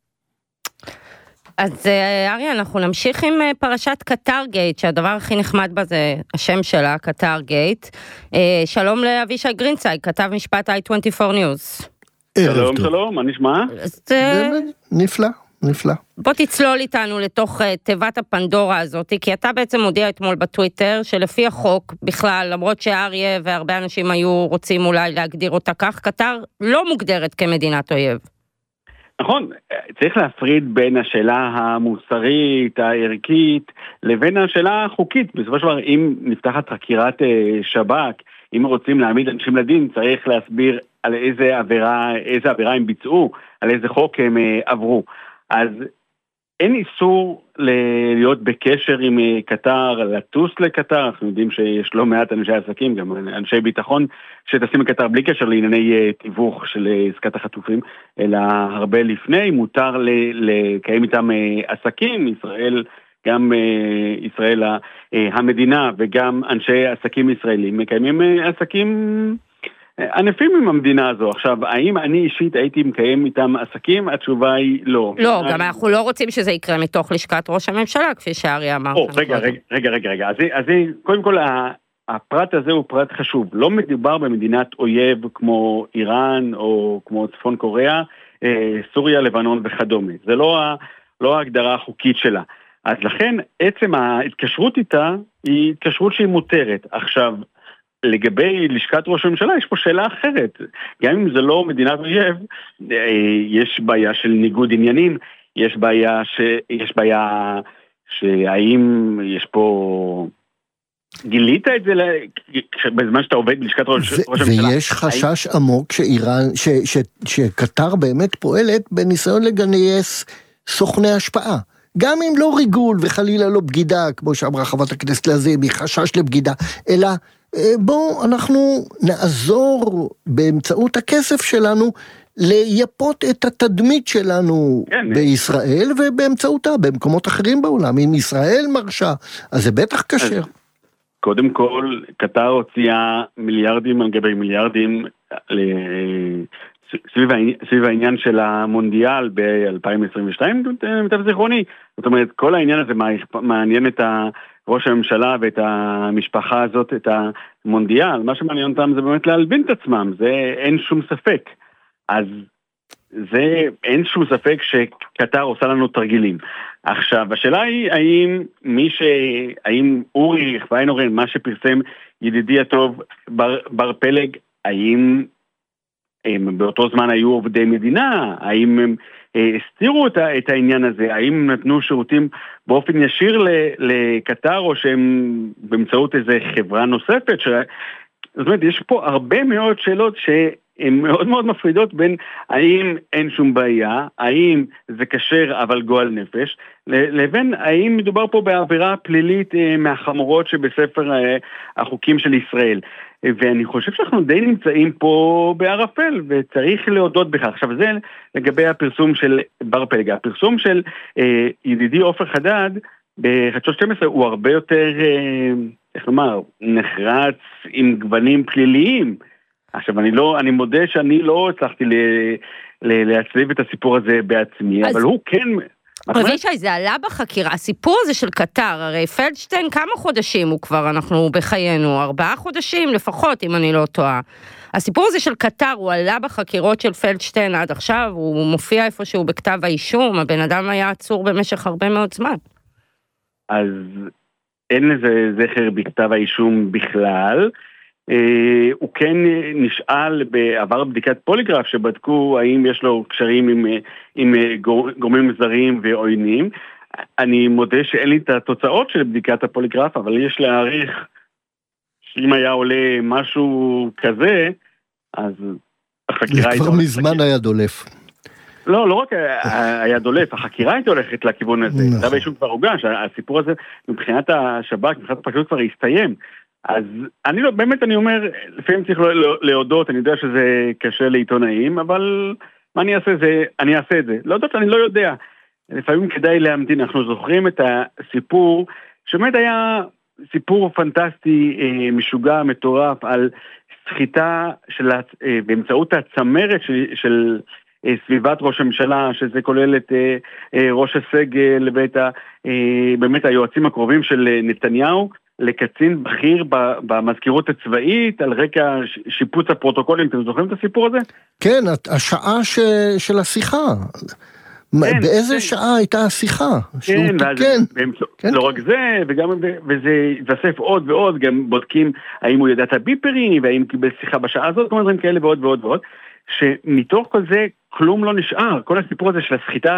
אז אריה, אנחנו נמשיך עם פרשת קטר גייט, שהדבר הכי נחמד בה זה השם שלה, קטר גייט. שלום לאבישי גרינצייג, כתב משפט איי עשרים וארבע News. שלום, שלום, מה נשמע? נפלא, נפלא. בוא תצלול איתנו לתוך תיבת הפנדורה הזאת, כי אתה בעצם מודיע אתמול בטוויטר, שלפי החוק בכלל, למרות שאריה והרבה אנשים היו רוצים אולי להגדיר אותה כך, קטר לא מוגדרת כמדינת אויב. נכון, צריך להפריד בין השאלה המוסרית, הערכית, לבין השאלה החוקית. בסופו של דבר, אם נפתחת חקירת שב"כ, אם רוצים להעמיד אנשים לדין, צריך להסביר על איזה עבירה, איזה עבירה הם ביצעו, על איזה חוק הם עברו. אז אין איסור להיות בקשר עם קטר, לטוס לקטר, אנחנו יודעים שיש לא מעט אנשי עסקים, גם אנשי ביטחון, שטסים לקטר בלי קשר לענייני תיווך של עסקת החטופים, אלא הרבה לפני, מותר לקיים איתם עסקים, ישראל, גם ישראל המדינה וגם אנשי עסקים ישראלים, מקיימים עסקים ענפים עם המדינה הזו. עכשיו, האם אני אישית הייתי מקיים איתם עסקים? התשובה היא לא. לא, גם אנחנו לא רוצים שזה יקרה מתוך לשכת ראש הממשלה, כפי שאריה אמר. רגע, רגע, רגע, רגע. אז קודם כל, הפרט הזה הוא פרט חשוב. לא מדובר במדינת אויב כמו איראן או כמו צפון קוריאה, סוריה, לבנון וכדומה. זה לא ההגדרה החוקית שלה. אז לכן עצם ההתקשרות איתה היא התקשרות שהיא מותרת. עכשיו, לגבי לשכת ראש הממשלה, יש פה שאלה אחרת. גם אם זה לא מדינת אויב, יש בעיה של ניגוד עניינים, יש בעיה ש... יש בעיה שהאם יש פה... גילית את זה בזמן שאתה עובד בלשכת ראש הממשלה. ויש חשש עמוק שאיראן, שקטר באמת פועלת בניסיון לגייס סוכני השפעה. גם אם לא ריגול וחלילה לא בגידה, כמו שאמרה חברת הכנסת לזימי, חשש לבגידה, אלא בואו אנחנו נעזור באמצעות הכסף שלנו לייפות את התדמית שלנו כן, בישראל ובאמצעותה במקומות אחרים בעולם. אם ישראל מרשה, אז זה בטח קשר. קודם כל, קטר הוציאה מיליארדים על גבי מיליארדים סביב, סביב העניין של המונדיאל ב-אלפיים עשרים ושתיים, מתאר זיכרוני. זאת אומרת, כל העניין הזה מעניין את ראש הממשלה ואת המשפחה הזאת, את המונדיאל. מה שמעניין אותם זה באמת להלבין את עצמם, זה אין שום ספק. אז זה אין שום ספק שקטר עושה לנו תרגילים. עכשיו, השאלה היא, האם מי ש... האם אורי פיינורן, מה שפרסם ידידי הטוב בר, בר פלג, האם הם באותו זמן היו עובדי מדינה? האם הם הסתירו את, ה... את העניין הזה? האם הם נתנו שירותים באופן ישיר ל... לקטר, או שהם באמצעות איזו חברה נוספת? ש... זאת אומרת, יש פה הרבה מאוד שאלות ש... הן מאוד מאוד מפרידות בין האם אין שום בעיה, האם זה קשר אבל גועל נפש, לבין האם מדובר פה בעבירה פלילית מהחמורות שבספר החוקים של ישראל. ואני חושב שאנחנו די נמצאים פה בערפל, וצריך להודות בכך. עכשיו זה לגבי הפרסום של בר פלג. הפרסום של אה, ידידי עופר חדד בחדשות שתים עשרה הוא הרבה יותר, אה, איך לומר, נחרץ עם גוונים פליליים. עכשיו, אני לא, אני מודה שאני לא הצלחתי ל, ל, להצליב את הסיפור הזה בעצמי, אבל הוא כן... רבישי, זה עלה בחקירה, הסיפור הזה של קטר, הרי פלדשטיין כמה חודשים הוא כבר, אנחנו בחיינו, ארבעה חודשים לפחות, אם אני לא טועה. הסיפור הזה של קטר, הוא עלה בחקירות של פלדשטיין עד עכשיו, הוא מופיע איפשהו בכתב האישום, הבן אדם היה עצור במשך הרבה מאוד זמן. אז אין לזה זכר בכתב האישום בכלל, Uh, הוא כן נשאל בעבר בדיקת פוליגרף שבדקו האם יש לו קשרים עם, עם גור, גורמים זרים ועוינים. אני מודה שאין לי את התוצאות של בדיקת הפוליגרף, אבל יש להעריך שאם היה עולה משהו כזה, אז החקירה... כבר מזמן היה דולף. לא, לא רק היה דולף, החקירה הייתה הולכת לכיוון הזה. כתב האישום כבר הוגש, הסיפור הזה מבחינת השב"כ, מבחינת הפרקליטות כבר הסתיים. אז אני לא, באמת אני אומר, לפעמים צריך להודות, אני יודע שזה קשה לעיתונאים, אבל מה אני אעשה זה, אני אעשה את זה. להודות אני לא יודע. לפעמים כדאי להמתין, אנחנו זוכרים את הסיפור, שבאמת היה סיפור פנטסטי, משוגע, מטורף, על סחיטה של, באמצעות הצמרת של, של סביבת ראש הממשלה, שזה כולל את ראש הסגל ואת באמת היועצים הקרובים של נתניהו, לקצין בכיר במזכירות הצבאית, על רקע שיפוץ הפרוטוקולים. אתם זוכרים את הסיפור הזה? כן, השעה ש... של השיחה. כן, באיזה כן. שעה הייתה השיחה? כן, ואז, באמצע, כן, לא רק זה, וגם, וזה יתווסף עוד ועוד, גם בודקים האם הוא ידע את הביפרים, והאם קיבל שיחה בשעה הזאת, כמו דברים כאלה ועוד ועוד ועוד, שמתוך כל זה כלום לא נשאר. כל הסיפור הזה של הסחיטה,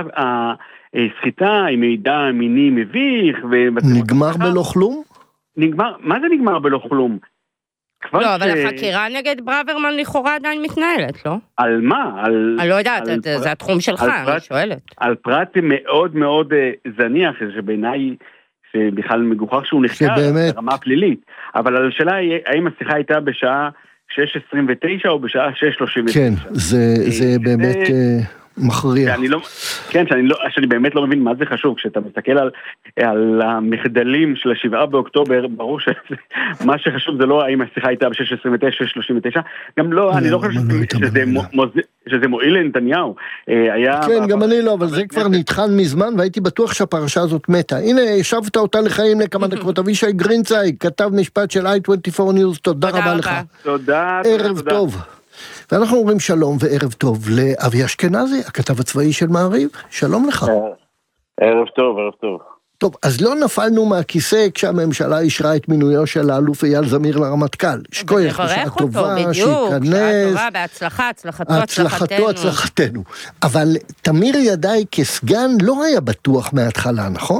הסחיטה עם מידע מיני מביך, נגמר בלא כלום? נגמר, מה זה נגמר בלא כלום? לא, אבל החקירה נגד ברוורמן לכאורה עדיין מתנהלת, לא? על מה? אני לא יודעת, זה התחום שלך, אני שואלת. על פרט מאוד מאוד זניח, שבעיניי שבכלל מגוחך שהוא נחקר ברמה פלילית, אבל על השאלה האם השיחה הייתה בשעה שש עשרים ותשע או בשעה שש שלושים ותשע. כן, זה באמת... מכריע. שאני לא, כן, שאני, לא, שאני באמת לא מבין מה זה חשוב, כשאתה מסתכל על, על המחדלים של השבעה באוקטובר, ברור שמה שחשוב זה לא האם השיחה הייתה ב-שש עשרים ותשע, שש שלושים ותשע, גם לא, אני לא חושב שזה, שזה מועיל לנתניהו. כן, גם אני לא, אבל זה כבר נתחן מזמן, והייתי בטוח שהפרשה הזאת מתה. הנה, ישבת אותה לחיים לכמה דקות, אבישי גרינצייג, כתב משפט של איי עשרים וארבע ניוז, תודה רבה לך. תודה. ערב טוב. ואנחנו אומרים שלום וערב טוב לאבי אשכנזי, הכתב הצבאי של מעריב. שלום לך. ערב טוב, ערב טוב. טוב, אז לא נפלנו מהכיסא כשהממשלה אישרה את מינויו של האלוף אייל זמיר לרמטכ"ל. שכוייך, בשעה טובה, שייכנס. בשעה טובה, בהצלחה, הצלחתו, הצלחתנו. הצלחתנו. אבל תמיר ידעי כסגן לא היה בטוח מההתחלה, נכון?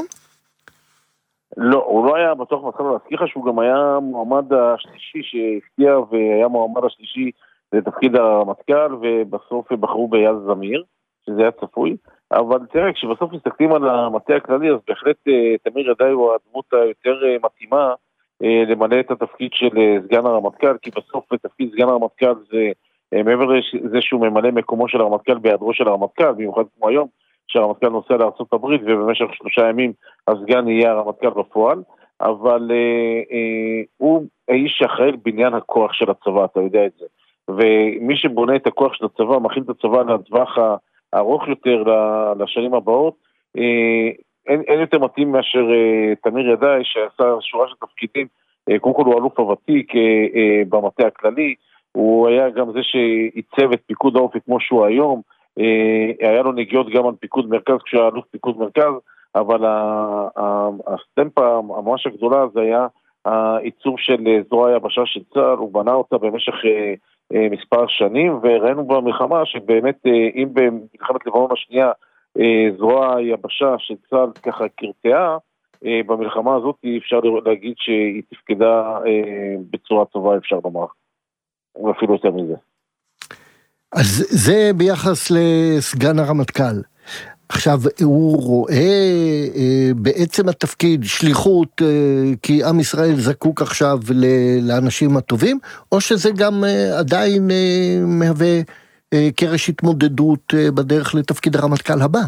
לא, הוא לא היה בטוח מההתחלה, להזכיר לך שהוא גם היה מועמד השלישי שהפתיע, והיה מועמד השלישי לתפקיד הרמטכ"ל, ובסוף בחרו באייל זמיר, שזה היה צפוי. אבל תראה, כשבסוף מסתכלים על המטה הכללי, אז בהחלט תמיר ידעי הוא הדמות היותר מתאימה למלא את התפקיד של סגן הרמטכ"ל, כי בסוף תפקיד סגן הרמטכ"ל זה מעבר לזה שהוא ממלא מקומו של הרמטכ"ל בהיעדרו של הרמטכ"ל, במיוחד כמו היום, שהרמטכ"ל נוסע לארצות הברית, ובמשך שלושה ימים הסגן יהיה הרמטכ"ל בפועל, אבל אה, הוא האיש שאחראי לבניין הכוח של הצבא, אתה יודע את זה. ומי שבונה את הכוח של הצבא, מכין את הצבא לטווח הארוך יותר לשנים הבאות, אה, אין, אין יותר מתאים מאשר אה, תמיר ידעי, שעשה שורה של תפקידים, אה, קודם כל הוא אלוף הוותיק אה, אה, במטה הכללי, הוא היה גם זה שעיצב את פיקוד האופי כמו שהוא היום, אה, היה לו נגיעות גם על פיקוד מרכז כשהוא היה אלוף פיקוד מרכז, אבל הסטמפה הממש הגדולה זה היה העיצוב של זרוע היבשה של צה"ל, הוא בנה אותה במשך אה, אה, מספר שנים, וראינו במלחמה שבאמת אה, אם במלחמת לבנון השנייה אה, זרוע היבשה של צה"ל ככה קרטעה, אה, במלחמה הזאת אפשר להגיד שהיא תפקדה אה, בצורה טובה, אפשר לומר, ואפילו יותר מזה. אז זה ביחס לסגן הרמטכ"ל. עכשיו, הוא רואה אה, בעצם התפקיד שליחות, אה, כי עם ישראל זקוק עכשיו לאנשים הטובים, או שזה גם אה, עדיין אה, מהווה אה, קרש התמודדות אה, בדרך לתפקיד הרמטכ"ל הבא?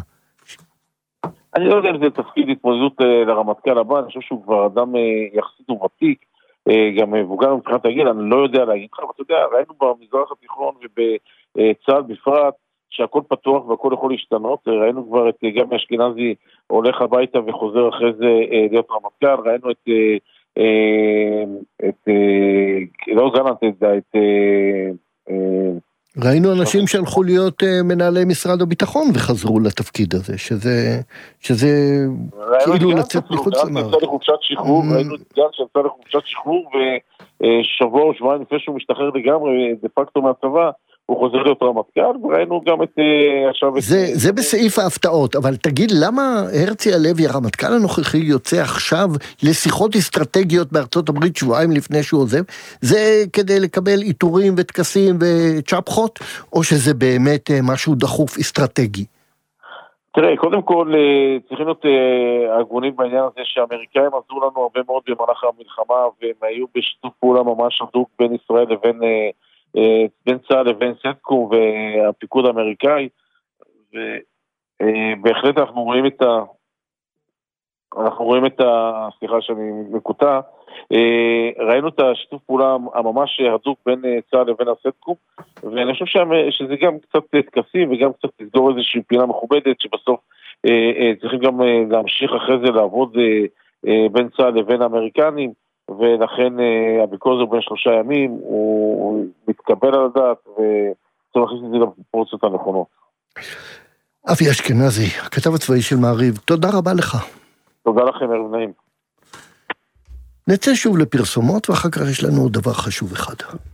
אני לא יודע אם זה תפקיד התמודדות אה, לרמטכ"ל הבא, אני חושב שהוא כבר אדם אה, יחסית וותיק, אה, גם מבוגר מבחינת הגיל, אני לא יודע להגיד לך, אבל אתה יודע, ראינו במזרח התיכון ובצה"ל בפרט, שהכל פתוח והכל יכול להשתנות, ראינו כבר את גבי אשכנזי הולך הביתה וחוזר אחרי זה להיות רמטכ"ל, ראינו את, את לא גלנט, את ראינו אנשים שהלכו להיות מנהלי משרד הביטחון וחזרו לתפקיד הזה, שזה, שזה כאילו לצאת מחוץ למערכת. ראינו את גל שיצא לחופשת שחרור, ושבוע או שבועיים לפני שהוא משתחרר לגמרי, דה פקטו מהצבא, הוא חוזר להיות רמטכ"ל, וראינו גם את עכשיו... זה, זה בסעיף ההפתעות, אבל תגיד, למה הרצי הלוי, הרמטכ"ל הנוכחי, יוצא עכשיו לשיחות אסטרטגיות בארצות הברית שבועיים לפני שהוא עוזב? זה כדי לקבל איתורים ותקסים וצ'פחות, או שזה באמת משהו דחוף אסטרטגי? תראה, קודם כל, צריכים להיות הגונים בעניין הזה שהאמריקאים עזרו לנו הרבה מאוד במהלך המלחמה, והם היו בשיתוף פעולה ממש הדוק בין ישראל לבין... בין צה"ל לבין סטקום והפיקוד האמריקאי, ובהחלט אנחנו רואים את ה... אנחנו רואים את ה... סליחה שאני מקוטע, ראינו את השיתוף פעולה הממש הדוק בין צה"ל לבין הסטקום, ואני חושב שזה גם קצת תקסים וגם קצת תסגור איזושהי פינה מכובדת, שבסוף צריכים גם להמשיך אחרי זה לעבוד בין צה"ל לבין האמריקנים, ולכן הביקור הזה בין שלושה ימים הוא מתקבל על הדעת וצריך להכניס את זה לפרוצות הנכונות. אבי אשכנזי, הכתב הצבאי של מעריב, תודה רבה לך. תודה לכם, ערב נעים. נצא שוב לפרסומות ואחר כך יש לנו דבר חשוב אחד.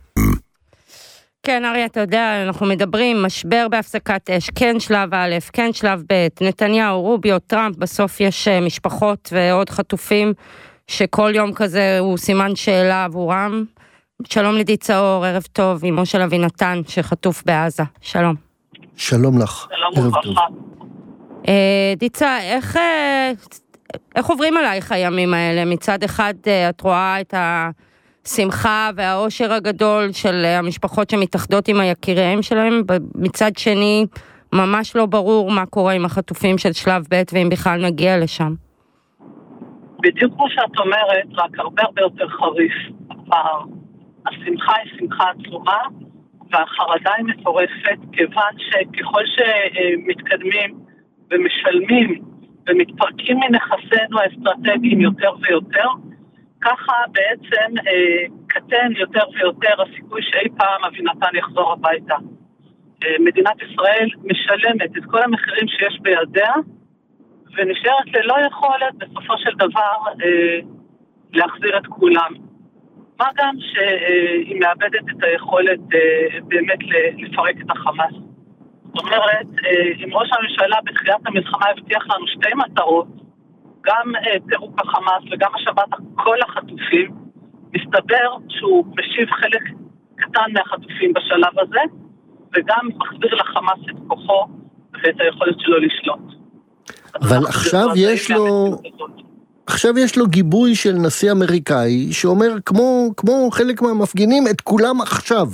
כן, אריה, אתה יודע, אנחנו מדברים, משבר בהפסקת אש, כן שלב א', כן שלב ב', נתניהו, רוביו, טראמפ, בסוף יש משפחות ועוד חטופים, שכל יום כזה הוא סימן שאלה עבורם. שלום לדיצה אור, ערב טוב, אמו של אבינתן שחטוף בעזה. שלום. שלום לך. שלום וברכה. דיצה, איך, איך עוברים עלייך הימים האלה? מצד אחד את רואה את השמחה והאושר הגדול של המשפחות שמתאחדות עם היקיריהם שלהם, מצד שני ממש לא ברור מה קורה עם החטופים של שלב ב' ואם בכלל נגיע לשם. בדיוק כמו שאת אומרת, רק הרבה הרבה יותר חריף. השמחה היא שמחה עצומה, והחרדה היא מטורפת, כיוון שככל שמתקדמים ומשלמים ומתפרקים מנכסינו האסטרטגיים יותר ויותר, ככה בעצם אה, קטן יותר ויותר הסיכוי שאי פעם אבינתן יחזור הביתה. אה, מדינת ישראל משלמת את כל המחירים שיש בידיה, ונשארת ללא יכולת בסופו של דבר אה, להחזיר את כולם. מה גם שהיא מאבדת את היכולת אה, באמת לפרק את החמאס. זאת אומרת, אה, אם ראש הממשלה בתחילת המלחמה הבטיח לנו שתי מטרות, גם אה, פירוק החמאס וגם השבת כל החטופים, מסתבר שהוא משיב חלק קטן מהחטופים בשלב הזה, וגם מחזיר לחמאס את כוחו ואת היכולת שלו לשלוט. אבל עכשיו יש לו, עכשיו יש לו גיבוי של נשיא אמריקאי, שאומר כמו, כמו חלק מהמפגינים, את כולם עכשיו.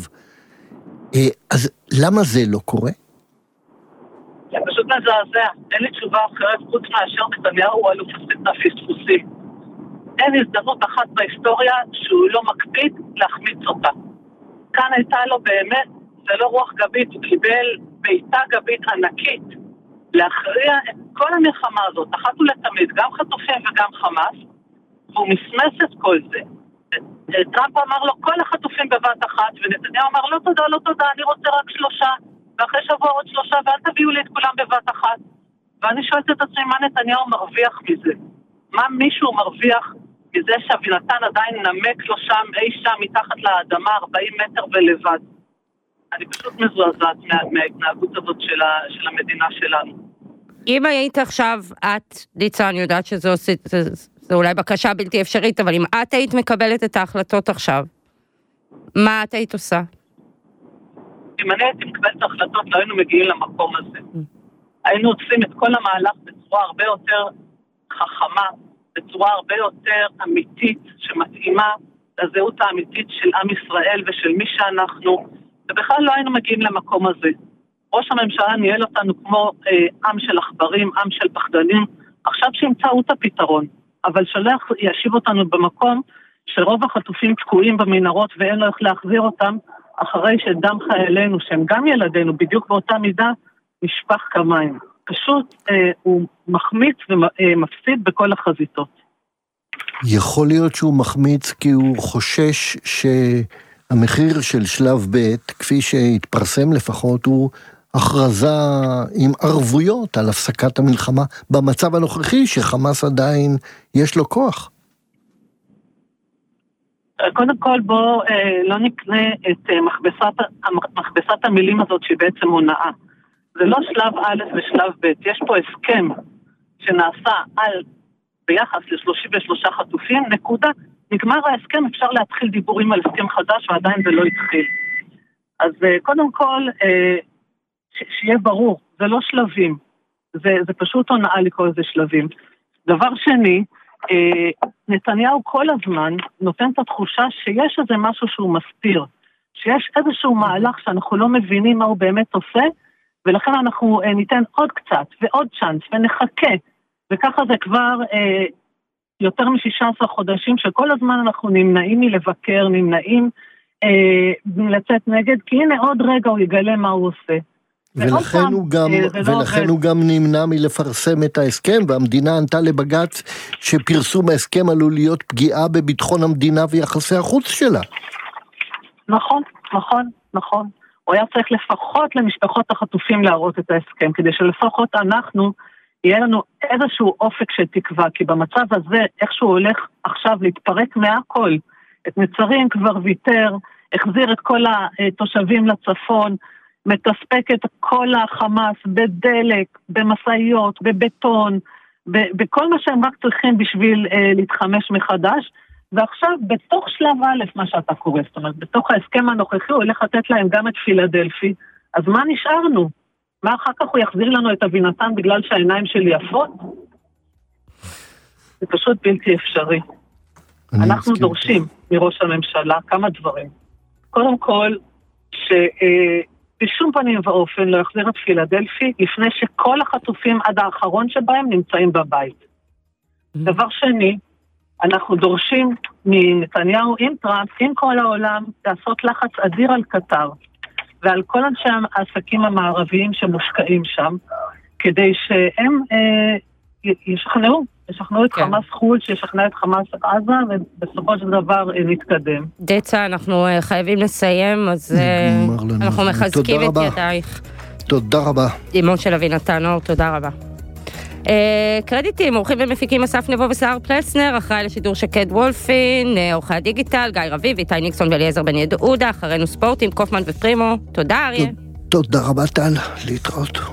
אז למה זה לא קורה? זה פשוט מזעזע. אין לי תשובה אחרת חוץ מאשר נתניהו הוא אלוף הפספוסים. אין הזדמנות אחת בהיסטוריה שהוא לא מקפיד להחמיץ אותה. כאן הייתה לו באמת, זה לא רוח גבית, הוא קיבל בעיטה גבית ענקית להכריע את כל המלחמה הזאת, אחת ולתמיד, גם חטופים וגם חמאס, והוא מסמס את כל זה. טראמפ אמר לו כל החטופים בבת אחת, ונתניהו אמר לא תודה, לא תודה, אני רוצה רק שלושה, ואחרי שבוע עוד שלושה, ואל תביאו לי את כולם בבת אחת. ואני שואלת את עצמי, מה נתניהו מרוויח מזה? מה מישהו מרוויח מזה שאבינתן עדיין נמק לו שם, אי שם מתחת לאדמה, ארבעים מטר ולבד? אני פשוט מזועזעת מה, מההתנהגות הזאת של, ה, של המדינה שלנו. אם היית עכשיו, את, דיצה, אני יודעת שזו עושה, זה, זה אולי בקשה בלתי אפשרית, אבל אם את היית מקבלת את ההחלטות עכשיו, מה את היית עושה? אם אני הייתי מקבלת את ההחלטות, לא היינו מגיעים למקום הזה. היינו עושים את כל המהלך בצורה הרבה יותר חכמה, בצורה הרבה יותר אמיתית, שמתאימה לזהות האמיתית של עם ישראל ושל מי שאנחנו, ובכלל לא היינו מגיעים למקום הזה. ראש הממשלה ניהל אותנו כמו אה, עם של אכברים, עם של פחדנים, עכשיו שימצאו את הפתרון, אבל שלא ישיב אותנו במקום שרוב החטופים תקועים במנהרות ואין לו איך להחזיר אותם, אחרי שדם חיילינו, שהם גם ילדינו, בדיוק באותה מידה, נשפך כמים. פשוט אה, הוא מחמיץ ומפסיד בכל החזיתות. יכול להיות שהוא מחמיץ כי הוא חושש שהמחיר של שלב ב', כפי שהתפרסם לפחות, הוא הכרזה עם ערבויות על הפסקת המלחמה במצב הנוכחי, שחמאס עדיין יש לו כוח. קודם כל בוא אה, לא נקנה את אה, מכבסת, מכבסת המילים הזאת שהיא בעצם הונאה. זה לא שלב א' ושלב ב', יש פה הסכם שנעשה על, ביחס ל-שלושים ושלושה חטופים, נקודה, נגמר ההסכם, אפשר להתחיל דיבורים על הסכם חדש ועדיין זה לא התחיל. אז uh, קודם כל, uh, ש- שיהיה ברור, זה לא שלבים, זה, זה פשוט הונאה לקרוא לזה שלבים. דבר שני, uh, נתניהו כל הזמן נותן את התחושה שיש איזה משהו שהוא מסתיר, שיש איזשהו מהלך שאנחנו לא מבינים מה הוא באמת עושה, ולכן אנחנו אה, ניתן עוד קצת ועוד צ'אנס ונחכה, וככה זה כבר אה, יותר מ-שישה עשר חודשים שכל הזמן אנחנו נמנעים מלבקר, נמנעים אה, לצאת נגד, כי הנה עוד רגע הוא יגלה מה הוא עושה. ולכן, הוא גם, אה, ולכן לא הוא גם נמנע מלפרסם את ההסכם, והמדינה ענתה לבג"ץ שפרסום ההסכם עלול להיות פגיעה בביטחון המדינה ויחסי החוץ שלה. נכון, נכון, נכון. הוא היה צריך לפחות למשפחות החטופים להראות את ההסכם, כדי שלפחות אנחנו, יהיה לנו איזשהו אופק של תקווה, כי במצב הזה, איכשהו הולך עכשיו להתפרק מהכל, את מצרים כבר ויתר, החזיר את כל התושבים לצפון, מתספק את כל החמאס בדלק, במסעיות, בבטון, בכל מה שהם רק צריכים בשביל אה, להתחמש מחדש, ועכשיו, בתוך שלב א', מה שאתה קורא, זאת אומרת, בתוך ההסכם הנוכחי, הוא הולך לתת להם גם את פילדלפי, אז מה נשארנו? מה אחר כך הוא יחזיר לנו את אבינתן בגלל שהעיניים שלי יפות? זה פשוט בלתי אפשרי. אנחנו דורשים מראש הממשלה כמה דברים. קודם כל, שבשום פנים ואופן לא יחזיר את פילדלפי, לפני שכל החטופים עד האחרון שבהם נמצאים בבית. דבר שני, אנחנו דורשים מנתניהו עם טראמפ, עם כל העולם, לעשות לחץ אדיר על קטר, ועל כל אנשי העסקים המערביים שמושקעים שם, כדי שהם אה, ישכנעו, ישכנעו את כן. חמאס חול, שישכנע את חמאס עזה, ובסופו של דבר אה, נתקדם. דצה, אנחנו אה, חייבים לסיים, אז אה, אנחנו מחזקים את ידייך. תודה רבה. אימו של אבינתן אור, תודה רבה. קרדיטים, עורכים ומפיקים אסף נבו וסער פלסנר, אחראי לשידור שקד וולפין, עורכי הדיגיטל, גיא רביב, איתי ניקסון ואליעזר בן יהודה, אחרינו ספורט עם קופמן ופרימו. תודה אריה. תודה רבה טל, להתראות.